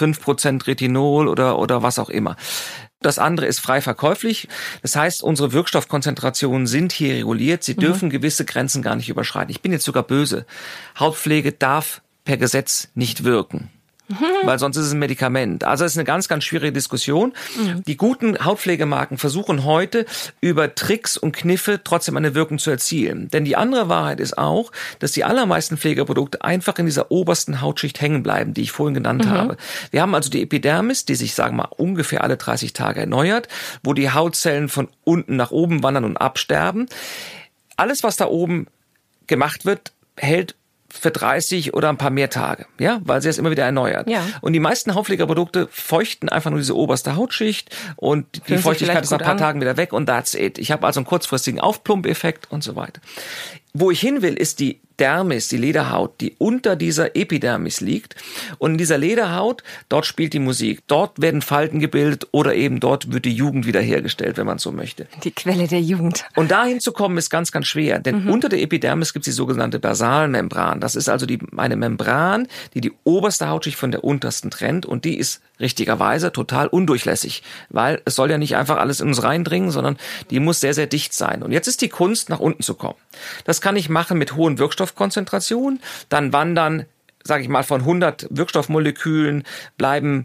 5% Retinol oder was auch immer. Das andere ist frei verkäuflich. Das heißt, unsere Wirkstoffkonzentrationen sind hier reguliert. Sie dürfen gewisse Grenzen gar nicht überschreiten. Ich bin jetzt sogar böse. Hautpflege darf per Gesetz nicht wirken. Weil sonst ist es ein Medikament. Also es ist eine ganz, ganz schwierige Diskussion. Die guten Hautpflegemarken versuchen heute über Tricks und Kniffe trotzdem eine Wirkung zu erzielen. Denn die andere Wahrheit ist auch, dass die allermeisten Pflegeprodukte einfach in dieser obersten Hautschicht hängen bleiben, die ich vorhin genannt habe. Wir haben also die Epidermis, die sich, sagen wir mal, ungefähr alle 30 Tage erneuert, wo die Hautzellen von unten nach oben wandern und absterben. Alles, was da oben gemacht wird, hält für 30 oder ein paar mehr Tage, ja, weil sie es immer wieder erneuert. Ja. Und die meisten Hautpflegeprodukte feuchten einfach nur diese oberste Hautschicht und die Feuchtigkeit ist nach ein paar Tagen wieder weg und that's it. Ich habe also einen kurzfristigen Aufplumpeffekt und so weiter. Wo ich hin will, ist die Dermis, die Lederhaut, die unter dieser Epidermis liegt. Und in dieser Lederhaut, dort spielt die Musik. Dort werden Falten gebildet oder eben dort wird die Jugend wiederhergestellt, wenn man so möchte. Die Quelle der Jugend. Und dahin zu kommen ist ganz, ganz schwer. Denn unter der Epidermis gibt es die sogenannte Basalmembran. Das ist also eine Membran, die oberste Hautschicht von der untersten trennt. Und die ist richtigerweise total undurchlässig. Weil es soll ja nicht einfach alles in uns reindringen, sondern die muss sehr, sehr dicht sein. Und jetzt ist die Kunst, nach unten zu kommen. Das kann ich machen mit hohen Wirkstoffkonzentrationen. Dann wandern, sage ich mal, von 100 Wirkstoffmolekülen bleiben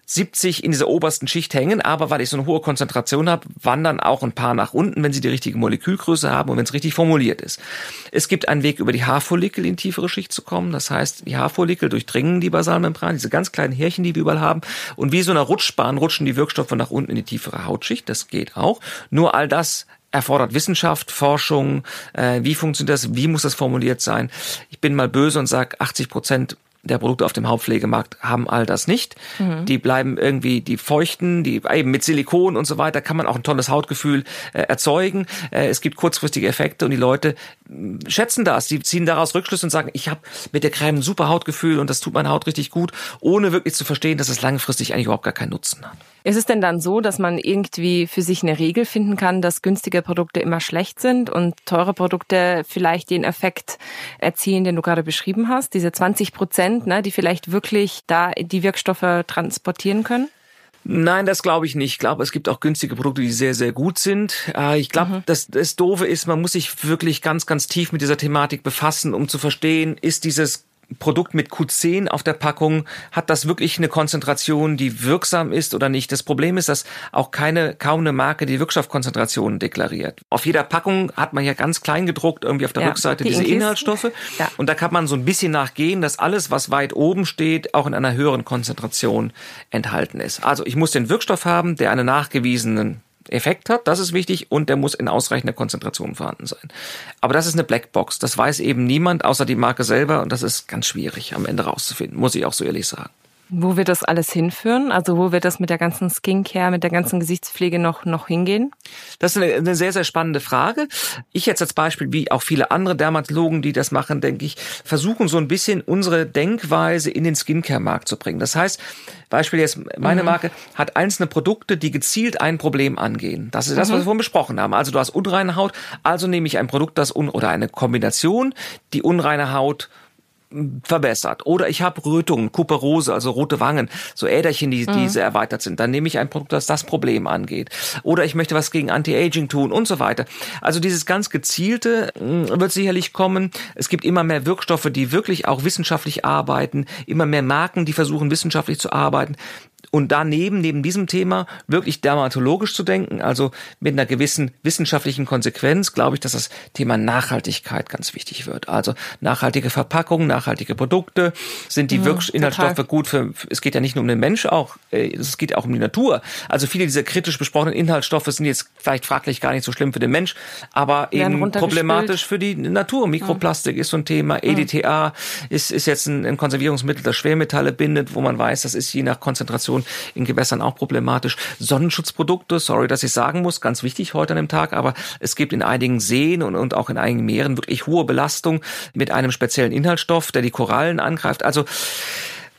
70 in dieser obersten Schicht hängen, aber weil ich so eine hohe Konzentration habe, wandern auch ein paar nach unten, wenn sie die richtige Molekülgröße haben und wenn es richtig formuliert ist. Es gibt einen Weg, über die Haarfollikel in die tiefere Schicht zu kommen. Das heißt, die Haarfollikel durchdringen die Basalmembran, diese ganz kleinen Härchen, die wir überall haben. Und wie so eine Rutschbahn rutschen die Wirkstoffe nach unten in die tiefere Hautschicht. Das geht auch. Nur all das erfordert Wissenschaft, Forschung. Wie funktioniert das? Wie muss das formuliert sein? Ich bin mal böse und sage, 80% der Produkte auf dem Hautpflegemarkt haben all das nicht. Die bleiben irgendwie, die feuchten, die eben mit Silikon und so weiter kann man auch ein tolles Hautgefühl erzeugen. Es gibt kurzfristige Effekte und die Leute schätzen das. Sie ziehen daraus Rückschlüsse und sagen, ich habe mit der Creme ein super Hautgefühl und das tut meiner Haut richtig gut, ohne wirklich zu verstehen, dass es langfristig eigentlich überhaupt gar keinen Nutzen hat. Ist es denn dann so, dass man irgendwie für sich eine Regel finden kann, dass günstige Produkte immer schlecht sind und teure Produkte vielleicht den Effekt erzielen, den du gerade beschrieben hast? Diese 20%, ne, die vielleicht wirklich da die Wirkstoffe transportieren können? Nein, das glaube ich nicht. Ich glaube, es gibt auch günstige Produkte, die sehr, sehr gut sind. Ich glaube, das Doofe ist, man muss sich wirklich ganz, ganz tief mit dieser Thematik befassen, um zu verstehen, ist dieses Produkt mit Q10 auf der Packung, hat das wirklich eine Konzentration, die wirksam ist oder nicht? Das Problem ist, dass auch kaum eine Marke die Wirkstoffkonzentration deklariert. Auf jeder Packung hat man ja ganz klein gedruckt, irgendwie auf der Rückseite diese Inhaltsstoffe. Ja. Und da kann man so ein bisschen nachgehen, dass alles, was weit oben steht, auch in einer höheren Konzentration enthalten ist. Also ich muss den Wirkstoff haben, der einen nachgewiesenen Effekt hat, das ist wichtig, und der muss in ausreichender Konzentration vorhanden sein. Aber das ist eine Blackbox, das weiß eben niemand, außer die Marke selber, und das ist ganz schwierig am Ende rauszufinden, muss ich auch so ehrlich sagen. Wo wird das alles hinführen? Also wo wird das mit der ganzen Skincare, mit der ganzen Gesichtspflege noch hingehen? Das ist eine sehr, sehr spannende Frage. Ich jetzt als Beispiel, wie auch viele andere Dermatologen, die das machen, denke ich, versuchen so ein bisschen unsere Denkweise in den Skincare-Markt zu bringen. Das heißt, Beispiel jetzt, meine Marke hat einzelne Produkte, die gezielt ein Problem angehen. Das ist das, was wir vorhin besprochen haben. Also du hast unreine Haut, also nehme ich ein Produkt, oder eine Kombination, die unreine Haut verbessert. Oder ich habe Rötungen, Kuperose, also rote Wangen, so Äderchen, die sehr erweitert sind. Dann nehme ich ein Produkt, das das Problem angeht. Oder ich möchte was gegen Anti-Aging tun und so weiter. Also dieses ganz Gezielte wird sicherlich kommen. Es gibt immer mehr Wirkstoffe, die wirklich auch wissenschaftlich arbeiten, immer mehr Marken, die versuchen, wissenschaftlich zu arbeiten. Und daneben, neben diesem Thema, wirklich dermatologisch zu denken, also mit einer gewissen wissenschaftlichen Konsequenz, glaube ich, dass das Thema Nachhaltigkeit ganz wichtig wird. Also nachhaltige Verpackungen, nachhaltige Produkte, sind die Inhaltsstoffe gut für, es geht ja nicht nur um den Mensch auch, es geht auch um die Natur. Also viele dieser kritisch besprochenen Inhaltsstoffe sind jetzt vielleicht fraglich gar nicht so schlimm für den Mensch, aber eben problematisch für die Natur. Mikroplastik ist so ein Thema, EDTA ist jetzt ein Konservierungsmittel, das Schwermetalle bindet, wo man weiß, das ist je nach Konzentration in Gewässern auch problematisch. Sonnenschutzprodukte, sorry, dass ich sagen muss, ganz wichtig heute an dem Tag, aber es gibt in einigen Seen und auch in einigen Meeren wirklich hohe Belastung mit einem speziellen Inhaltsstoff, der die Korallen angreift. Also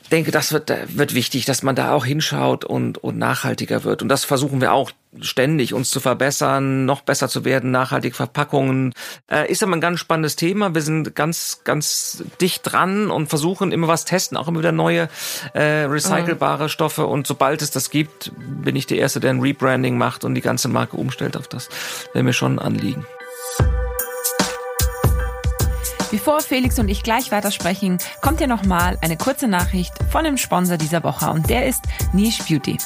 denke, das wird wichtig, dass man da auch hinschaut und nachhaltiger wird. Und das versuchen wir auch ständig, uns zu verbessern, noch besser zu werden, nachhaltige Verpackungen. Ist aber ein ganz spannendes Thema. Wir sind ganz, ganz dicht dran und versuchen immer was testen, auch immer wieder neue recycelbare Stoffe. Und sobald es das gibt, bin ich der Erste, der ein Rebranding macht und die ganze Marke umstellt auf das. Wäre mir schon ein Anliegen. Bevor Felix und ich gleich weitersprechen, kommt hier nochmal eine kurze Nachricht von dem Sponsor dieser Woche und der ist Niche Beauty.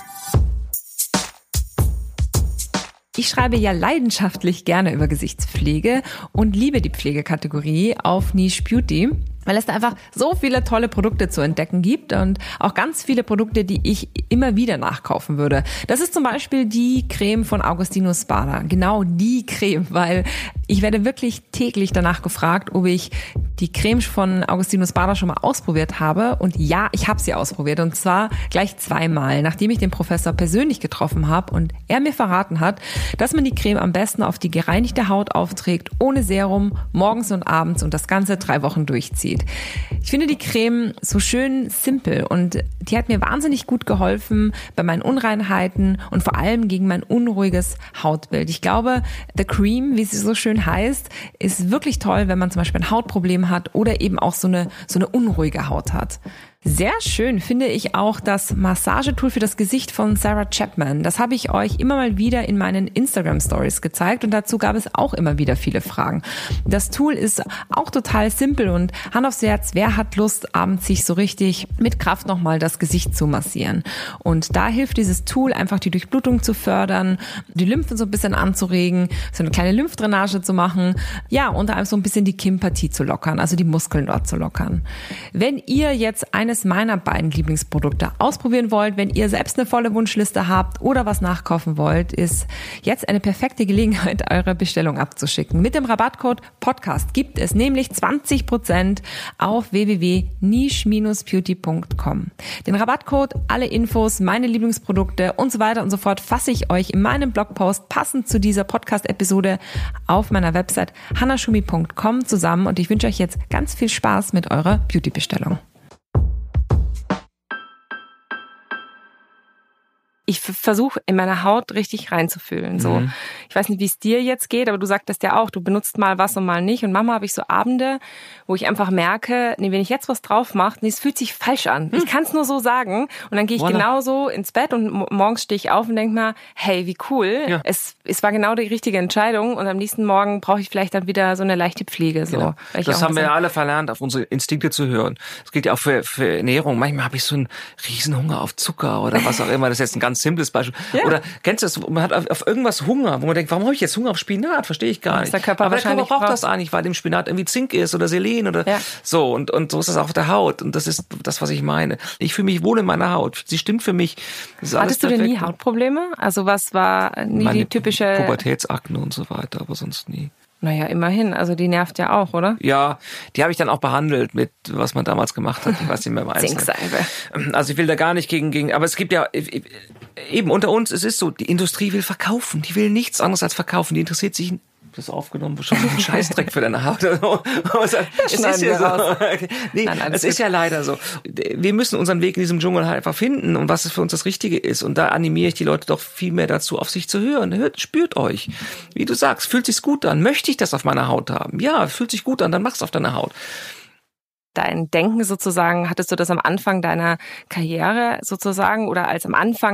Ich schreibe ja leidenschaftlich gerne über Gesichtspflege und liebe die Pflegekategorie auf Niche Beauty, weil es da einfach so viele tolle Produkte zu entdecken gibt und auch ganz viele Produkte, die ich immer wieder nachkaufen würde. Das ist zum Beispiel die Creme von Agostino Spada. Genau die Creme, weil ich werde wirklich täglich danach gefragt, ob ich die Creme von Agostino Spada schon mal ausprobiert habe. Und ja, ich habe sie ausprobiert und zwar gleich 2-mal, nachdem ich den Professor persönlich getroffen habe und er mir verraten hat, dass man die Creme am besten auf die gereinigte Haut aufträgt, ohne Serum, morgens und abends und das Ganze 3 Wochen durchzieht. Ich finde die Creme so schön simpel und die hat mir wahnsinnig gut geholfen bei meinen Unreinheiten und vor allem gegen mein unruhiges Hautbild. Ich glaube, The Cream, wie sie so schön heißt, ist wirklich toll, wenn man zum Beispiel ein Hautproblem hat oder eben auch so eine unruhige Haut hat. Sehr schön finde ich auch das Massagetool für das Gesicht von Sarah Chapman. Das habe ich euch immer mal wieder in meinen Instagram-Stories gezeigt und dazu gab es auch immer wieder viele Fragen. Das Tool ist auch total simpel und Hand aufs Herz, wer hat Lust, abends sich so richtig mit Kraft nochmal das Gesicht zu massieren? Und da hilft dieses Tool einfach, die Durchblutung zu fördern, die Lymphen so ein bisschen anzuregen, so eine kleine Lymphdrainage zu machen, ja, und so ein bisschen die Kinnpartie zu lockern, also die Muskeln dort zu lockern. Wenn ihr jetzt eines meiner beiden Lieblingsprodukte ausprobieren wollt, wenn ihr selbst eine volle Wunschliste habt oder was nachkaufen wollt, ist jetzt eine perfekte Gelegenheit, eure Bestellung abzuschicken. Mit dem Rabattcode Podcast gibt es nämlich 20% auf www.niche-beauty.com. Den Rabattcode, alle Infos, meine Lieblingsprodukte und so weiter und so fort fasse ich euch in meinem Blogpost passend zu dieser Podcast-Episode auf meiner Website hannashumi.com zusammen und ich wünsche euch jetzt ganz viel Spaß mit eurer Beauty-Bestellung. Ich versuche in meine Haut richtig reinzufühlen. So, ich weiß nicht, wie es dir jetzt geht, aber du sagtest ja auch, du benutzt mal was und mal nicht. Und manchmal habe ich so Abende, wo ich einfach merke, nee, wenn ich jetzt was drauf mache, nee, es fühlt sich falsch an. Ich kann es nur so sagen. Und dann gehe ich genauso ins Bett und morgens stehe ich auf und denke mal, hey, wie cool. Ja. Es war genau die richtige Entscheidung. Und am nächsten Morgen brauche ich vielleicht dann wieder so eine leichte Pflege. So, genau. Das haben wir ja alle verlernt, auf unsere Instinkte zu hören. Das gilt ja auch für Ernährung. Manchmal habe ich so einen Riesenhunger auf Zucker oder was auch immer. Das ist jetzt ein ganz simples Beispiel. Ja. Oder kennst du das, man hat auf irgendwas Hunger, wo man denkt, warum habe ich jetzt Hunger auf Spinat? Verstehe ich gar nicht. Der Körper aber der Körper braucht das eigentlich, weil dem Spinat irgendwie Zink ist oder Selen oder so. Und so ist das auch auf der Haut. Und das ist das, was ich meine. Ich fühle mich wohl in meiner Haut. Sie stimmt für mich. Hattest du denn nie Hautprobleme? Also was war nie die typische... Pubertätsakne und so weiter, aber sonst nie. Naja, immerhin. Also die nervt ja auch, oder? Ja, die habe ich dann auch behandelt mit, was man damals gemacht hat. Ich weiß nicht mehr im Einzelnen. Zinksalbe. Also ich will da gar nicht gegen, aber es gibt ja, eben unter uns, es ist so, die Industrie will verkaufen. Die will nichts anderes als verkaufen. Die interessiert sich das aufgenommen, schon ein Scheißdreck für deine Haut. Es ist ja so. Nee, es ist ja leider so. Wir müssen unseren Weg in diesem Dschungel halt einfach finden und was für uns das Richtige ist. Und da animiere ich die Leute doch viel mehr dazu, auf sich zu hören. Spürt euch. Wie du sagst, fühlt sich's gut an. Möchte ich das auf meiner Haut haben? Ja, fühlt sich gut an, dann mach's auf deiner Haut. Dein Denken sozusagen, hattest du das am Anfang deiner Karriere sozusagen oder als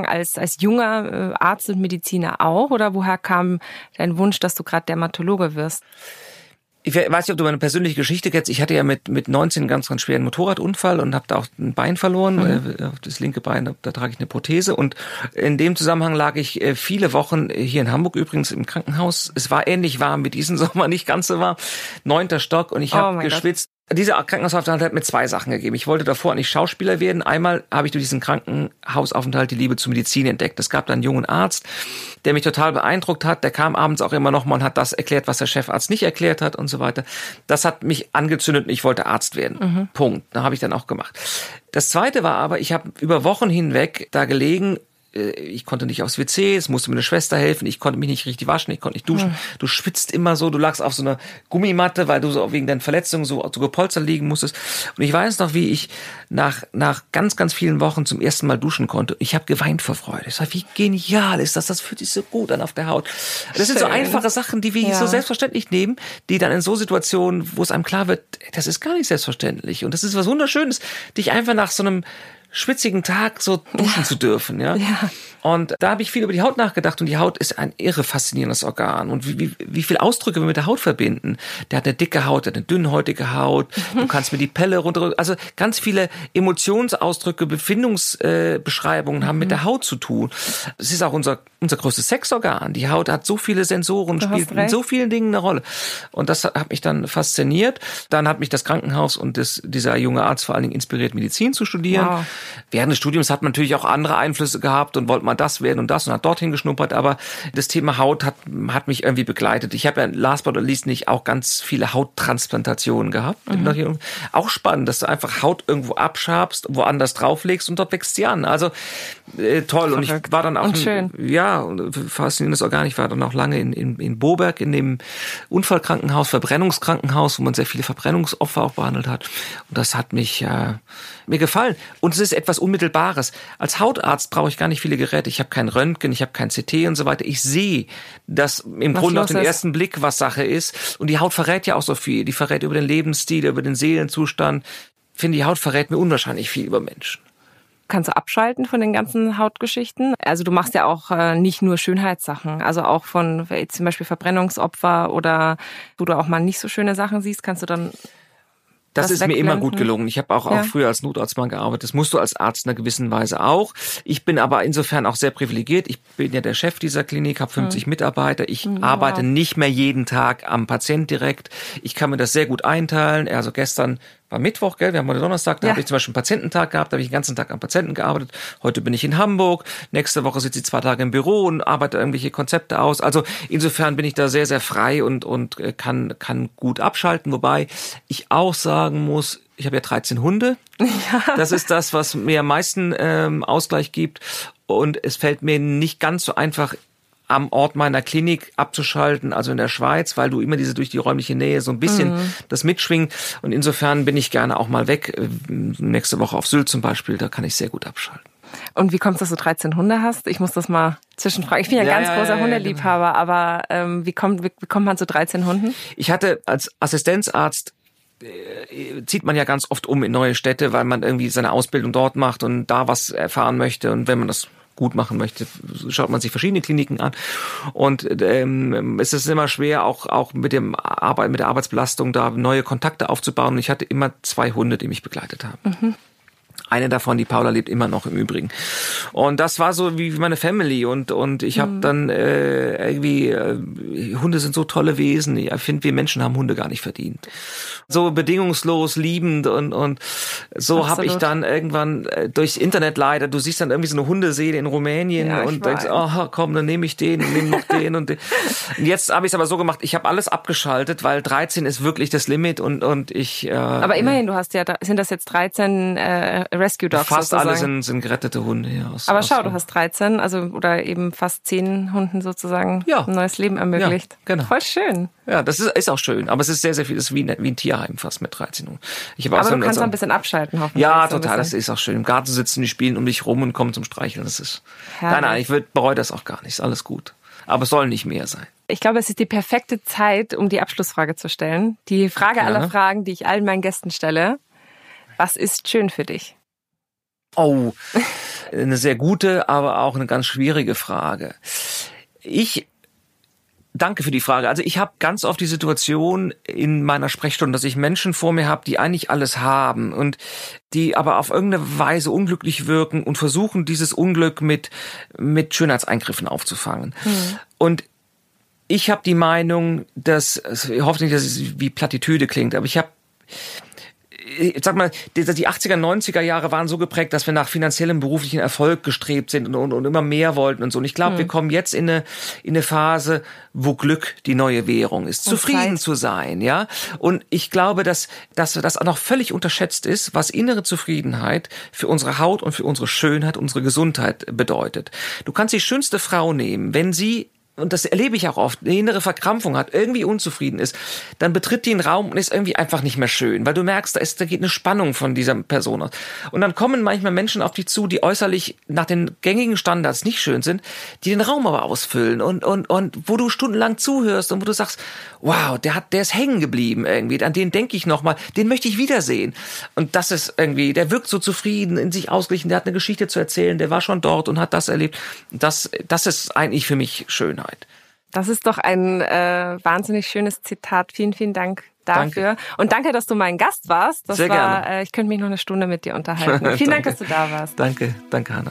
junger Arzt und Mediziner auch? Oder woher kam dein Wunsch, dass du gerade Dermatologe wirst? Ich weiß nicht, ob du meine persönliche Geschichte kennst. Ich hatte ja mit 19 einen ganz, ganz schweren Motorradunfall und habe da auch ein Bein verloren, das linke Bein, da trage ich eine Prothese. Und in dem Zusammenhang lag ich viele Wochen hier in Hamburg übrigens im Krankenhaus. Es war ähnlich warm wie diesen Sommer, nicht ganz so warm. 9. Stock und ich habe geschwitzt. Dieser Krankenhausaufenthalt hat mir 2 Sachen gegeben. Ich wollte davor nicht Schauspieler werden. Einmal habe ich durch diesen Krankenhausaufenthalt die Liebe zur Medizin entdeckt. Es gab da einen jungen Arzt, der mich total beeindruckt hat. Der kam abends auch immer noch mal und hat das erklärt, was der Chefarzt nicht erklärt hat und so weiter. Das hat mich angezündet und ich wollte Arzt werden. Punkt. Da habe ich dann auch gemacht. Das Zweite war aber, ich habe über Wochen hinweg da gelegen, ich konnte nicht aufs WC, es musste mir eine Schwester helfen, ich konnte mich nicht richtig waschen, ich konnte nicht duschen. Du schwitzt immer so, du lagst auf so einer Gummimatte, weil du so wegen deinen Verletzungen so gepolstert liegen musstest. Und ich weiß noch, wie ich nach ganz, ganz vielen Wochen zum ersten Mal duschen konnte. Ich habe geweint vor Freude. Ich sag, wie genial ist das? Das fühlt sich so gut an auf der Haut. Das sind so einfache Sachen, die wir so selbstverständlich nehmen, die dann in so Situationen, wo es einem klar wird, das ist gar nicht selbstverständlich. Und das ist was Wunderschönes, dich einfach nach so einem schwitzigen Tag so duschen zu dürfen, ja. Und da habe ich viel über die Haut nachgedacht und die Haut ist ein irre faszinierendes Organ und wie viel Ausdrücke wir mit der Haut verbinden. Der hat eine dicke Haut, der hat eine dünnhäutige Haut, du kannst mir die Pelle runter, also ganz viele Emotionsausdrücke, Befindungsbeschreibungen haben mit der Haut zu tun. Es ist auch unser größtes Sexorgan. Die Haut hat so viele Sensoren, spielt in so vielen Dingen eine Rolle. Und das hat mich dann fasziniert. Dann hat mich das Krankenhaus und dieser junge Arzt vor allen Dingen inspiriert, Medizin zu studieren. Wow. Während des Studiums hat man natürlich auch andere Einflüsse gehabt und wollte mal das werden und das und hat dorthin geschnuppert, aber das Thema Haut hat mich irgendwie begleitet. Ich habe ja last but not least nicht auch ganz viele Hauttransplantationen gehabt. Auch spannend, dass du einfach Haut irgendwo abschabst, woanders drauflegst und dort wächst sie an. Also toll. Und ich war dann auch faszinierendes Organ. Ich war dann auch lange in Boberg in dem Unfallkrankenhaus, Verbrennungskrankenhaus, wo man sehr viele Verbrennungsopfer auch behandelt hat. Und das hat mir gefallen. Und es ist etwas Unmittelbares. Als Hautarzt brauche ich gar nicht viele Geräte. Ich habe kein Röntgen, ich habe kein CT und so weiter. Ich sehe, dass im Grunde auf den ersten Blick was Sache ist. Und die Haut verrät ja auch so viel. Die verrät über den Lebensstil, über den Seelenzustand. Ich finde, die Haut verrät mir unwahrscheinlich viel über Menschen. Kannst du abschalten von den ganzen Hautgeschichten? Also du machst ja auch nicht nur Schönheitssachen, also auch von zum Beispiel Verbrennungsopfer oder wo du auch mal nicht so schöne Sachen siehst, kannst du dann Das ist mir immer gut gelungen. Ich habe auch früher als Notarzt mal gearbeitet. Das musst du als Arzt in einer gewissen Weise auch. Ich bin aber insofern auch sehr privilegiert. Ich bin ja der Chef dieser Klinik, habe 50 Mitarbeiter. Ich arbeite nicht mehr jeden Tag am Patient direkt. Ich kann mir das sehr gut einteilen. Also gestern war Mittwoch, gell? Wir haben heute Donnerstag, da habe ich zum Beispiel einen Patiententag gehabt, da habe ich den ganzen Tag am Patienten gearbeitet. Heute bin ich in Hamburg, nächste Woche sitze ich 2 Tage im Büro und arbeite irgendwelche Konzepte aus. Also insofern bin ich da sehr, sehr frei und kann gut abschalten, wobei ich auch sagen muss, ich habe ja 13 Hunde. Ja. Das ist das, was mir am meisten Ausgleich gibt. Und es fällt mir nicht ganz so einfach, am Ort meiner Klinik abzuschalten, also in der Schweiz, weil du immer durch die räumliche Nähe so ein bisschen das mitschwingen. Und insofern bin ich gerne auch mal weg. Nächste Woche auf Sylt zum Beispiel, da kann ich sehr gut abschalten. Und wie kommt es, dass du 13 Hunde hast? Ich muss das mal zwischenfragen. Ich bin ja ganz großer Hundeliebhaber, aber wie kommt man zu 13 Hunden? Ich hatte als Assistenzarzt zieht man ja ganz oft in neue Städte, weil man irgendwie seine Ausbildung dort macht und da was erfahren möchte. Und wenn man das gut machen möchte, schaut man sich verschiedene Kliniken an. Und es ist immer schwer, auch mit der Arbeitsbelastung da neue Kontakte aufzubauen. Und ich hatte immer 2 Hunde, die mich begleitet haben. Eine davon, die Paula, lebt immer noch im Übrigen. Und das war so wie meine Family. Und ich habe dann Hunde sind so tolle Wesen. Ich finde, wir Menschen haben Hunde gar nicht verdient. So bedingungslos, liebend und so habe ich dann irgendwann durchs Internet leider, du siehst dann irgendwie so eine Hundeseele in Rumänien und denkst, komm, dann nehme ich den und nehme noch den. Und jetzt habe ich es aber so gemacht, ich habe alles abgeschaltet, weil 13 ist wirklich das Limit und ich... aber immerhin, du hast sind das jetzt 13 Rescue Dogs fast sozusagen. Alle sind gerettete Hunde. Ja, aber schau, du hast 13, oder eben fast 10 Hunden sozusagen ein neues Leben ermöglicht. Ja, genau. Voll schön. Ja, das ist auch schön, aber es ist sehr, sehr viel, das ist wie ein Tierheim fast mit 13 Hunden. Aber du kannst auch ein bisschen abschalten, hoffentlich. Ja, total, das ist auch schön. Im Garten sitzen, die spielen um dich rum und kommen zum Streicheln. Das ist Nein, ich bereue das auch gar nicht, ist alles gut. Aber es soll nicht mehr sein. Ich glaube, es ist die perfekte Zeit, um die Abschlussfrage zu stellen. Die Frage aller Fragen, die ich allen meinen Gästen stelle. Was ist schön für dich? Oh, eine sehr gute, aber auch eine ganz schwierige Frage. Danke für die Frage. Also ich habe ganz oft die Situation in meiner Sprechstunde, dass ich Menschen vor mir habe, die eigentlich alles haben und die aber auf irgendeine Weise unglücklich wirken und versuchen, dieses Unglück mit Schönheitseingriffen aufzufangen. Und ich habe die Meinung, ich hoffe nicht, dass es wie Plattitüde klingt, aber sag mal, die 80er, 90er Jahre waren so geprägt, dass wir nach finanziellem beruflichen Erfolg gestrebt sind und immer mehr wollten und so. Und ich glaube, wir kommen jetzt in eine Phase, wo Glück die neue Währung ist. Zufrieden zu sein, ja. Und ich glaube, dass das auch noch völlig unterschätzt ist, was innere Zufriedenheit für unsere Haut und für unsere Schönheit, unsere Gesundheit bedeutet. Du kannst die schönste Frau nehmen, wenn sie, und das erlebe ich auch oft, eine innere Verkrampfung hat, irgendwie unzufrieden ist, dann betritt die einen Raum und ist irgendwie einfach nicht mehr schön, weil du merkst, da geht eine Spannung von dieser Person aus. Und dann kommen manchmal Menschen auf dich zu, die äußerlich nach den gängigen Standards nicht schön sind, die den Raum aber ausfüllen und wo du stundenlang zuhörst und wo du sagst, wow, der ist hängen geblieben irgendwie, an den denke ich nochmal, den möchte ich wiedersehen. Und das ist irgendwie, der wirkt so zufrieden, in sich ausgeglichen, der hat eine Geschichte zu erzählen, der war schon dort und hat das erlebt. Das ist eigentlich für mich Schönheit. Das ist doch ein wahnsinnig schönes Zitat. Vielen, vielen Dank dafür. Danke. Und danke, dass du mein Gast warst. Das Sehr war, gerne. Ich könnte mich noch eine Stunde mit dir unterhalten. Vielen Dank, dass du da warst. Danke, Hanna.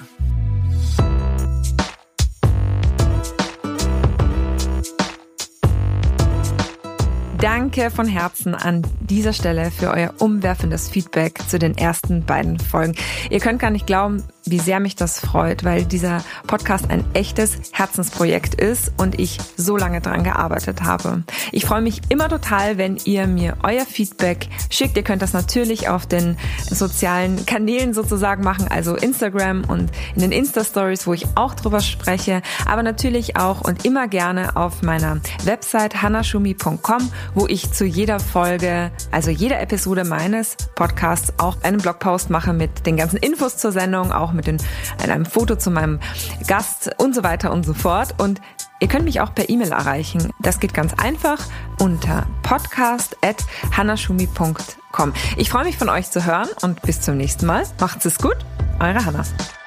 Danke von Herzen an dieser Stelle für euer umwerfendes Feedback zu den ersten beiden Folgen. Ihr könnt gar nicht glauben, wie sehr mich das freut, weil dieser Podcast ein echtes Herzensprojekt ist und ich so lange dran gearbeitet habe. Ich freue mich immer total, wenn ihr mir euer Feedback schickt. Ihr könnt das natürlich auf den sozialen Kanälen sozusagen machen, also Instagram und in den Insta-Stories, wo ich auch drüber spreche, aber natürlich auch und immer gerne auf meiner Website hannashumi.com, wo ich zu jeder Folge, also jeder Episode meines Podcasts auch einen Blogpost mache mit den ganzen Infos zur Sendung, auch mit einem Foto zu meinem Gast und so weiter und so fort. Und ihr könnt mich auch per E-Mail erreichen. Das geht ganz einfach unter podcast@hannashumi.com. Ich freue mich von euch zu hören und bis zum nächsten Mal. Macht's es gut. Eure Hanna.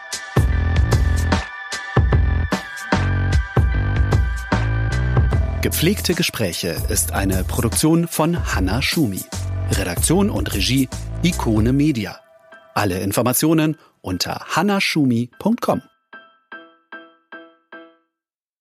Gepflegte Gespräche ist eine Produktion von Hanna Schumi. Redaktion und Regie Ikone Media. Alle Informationen unter hannashumi.com.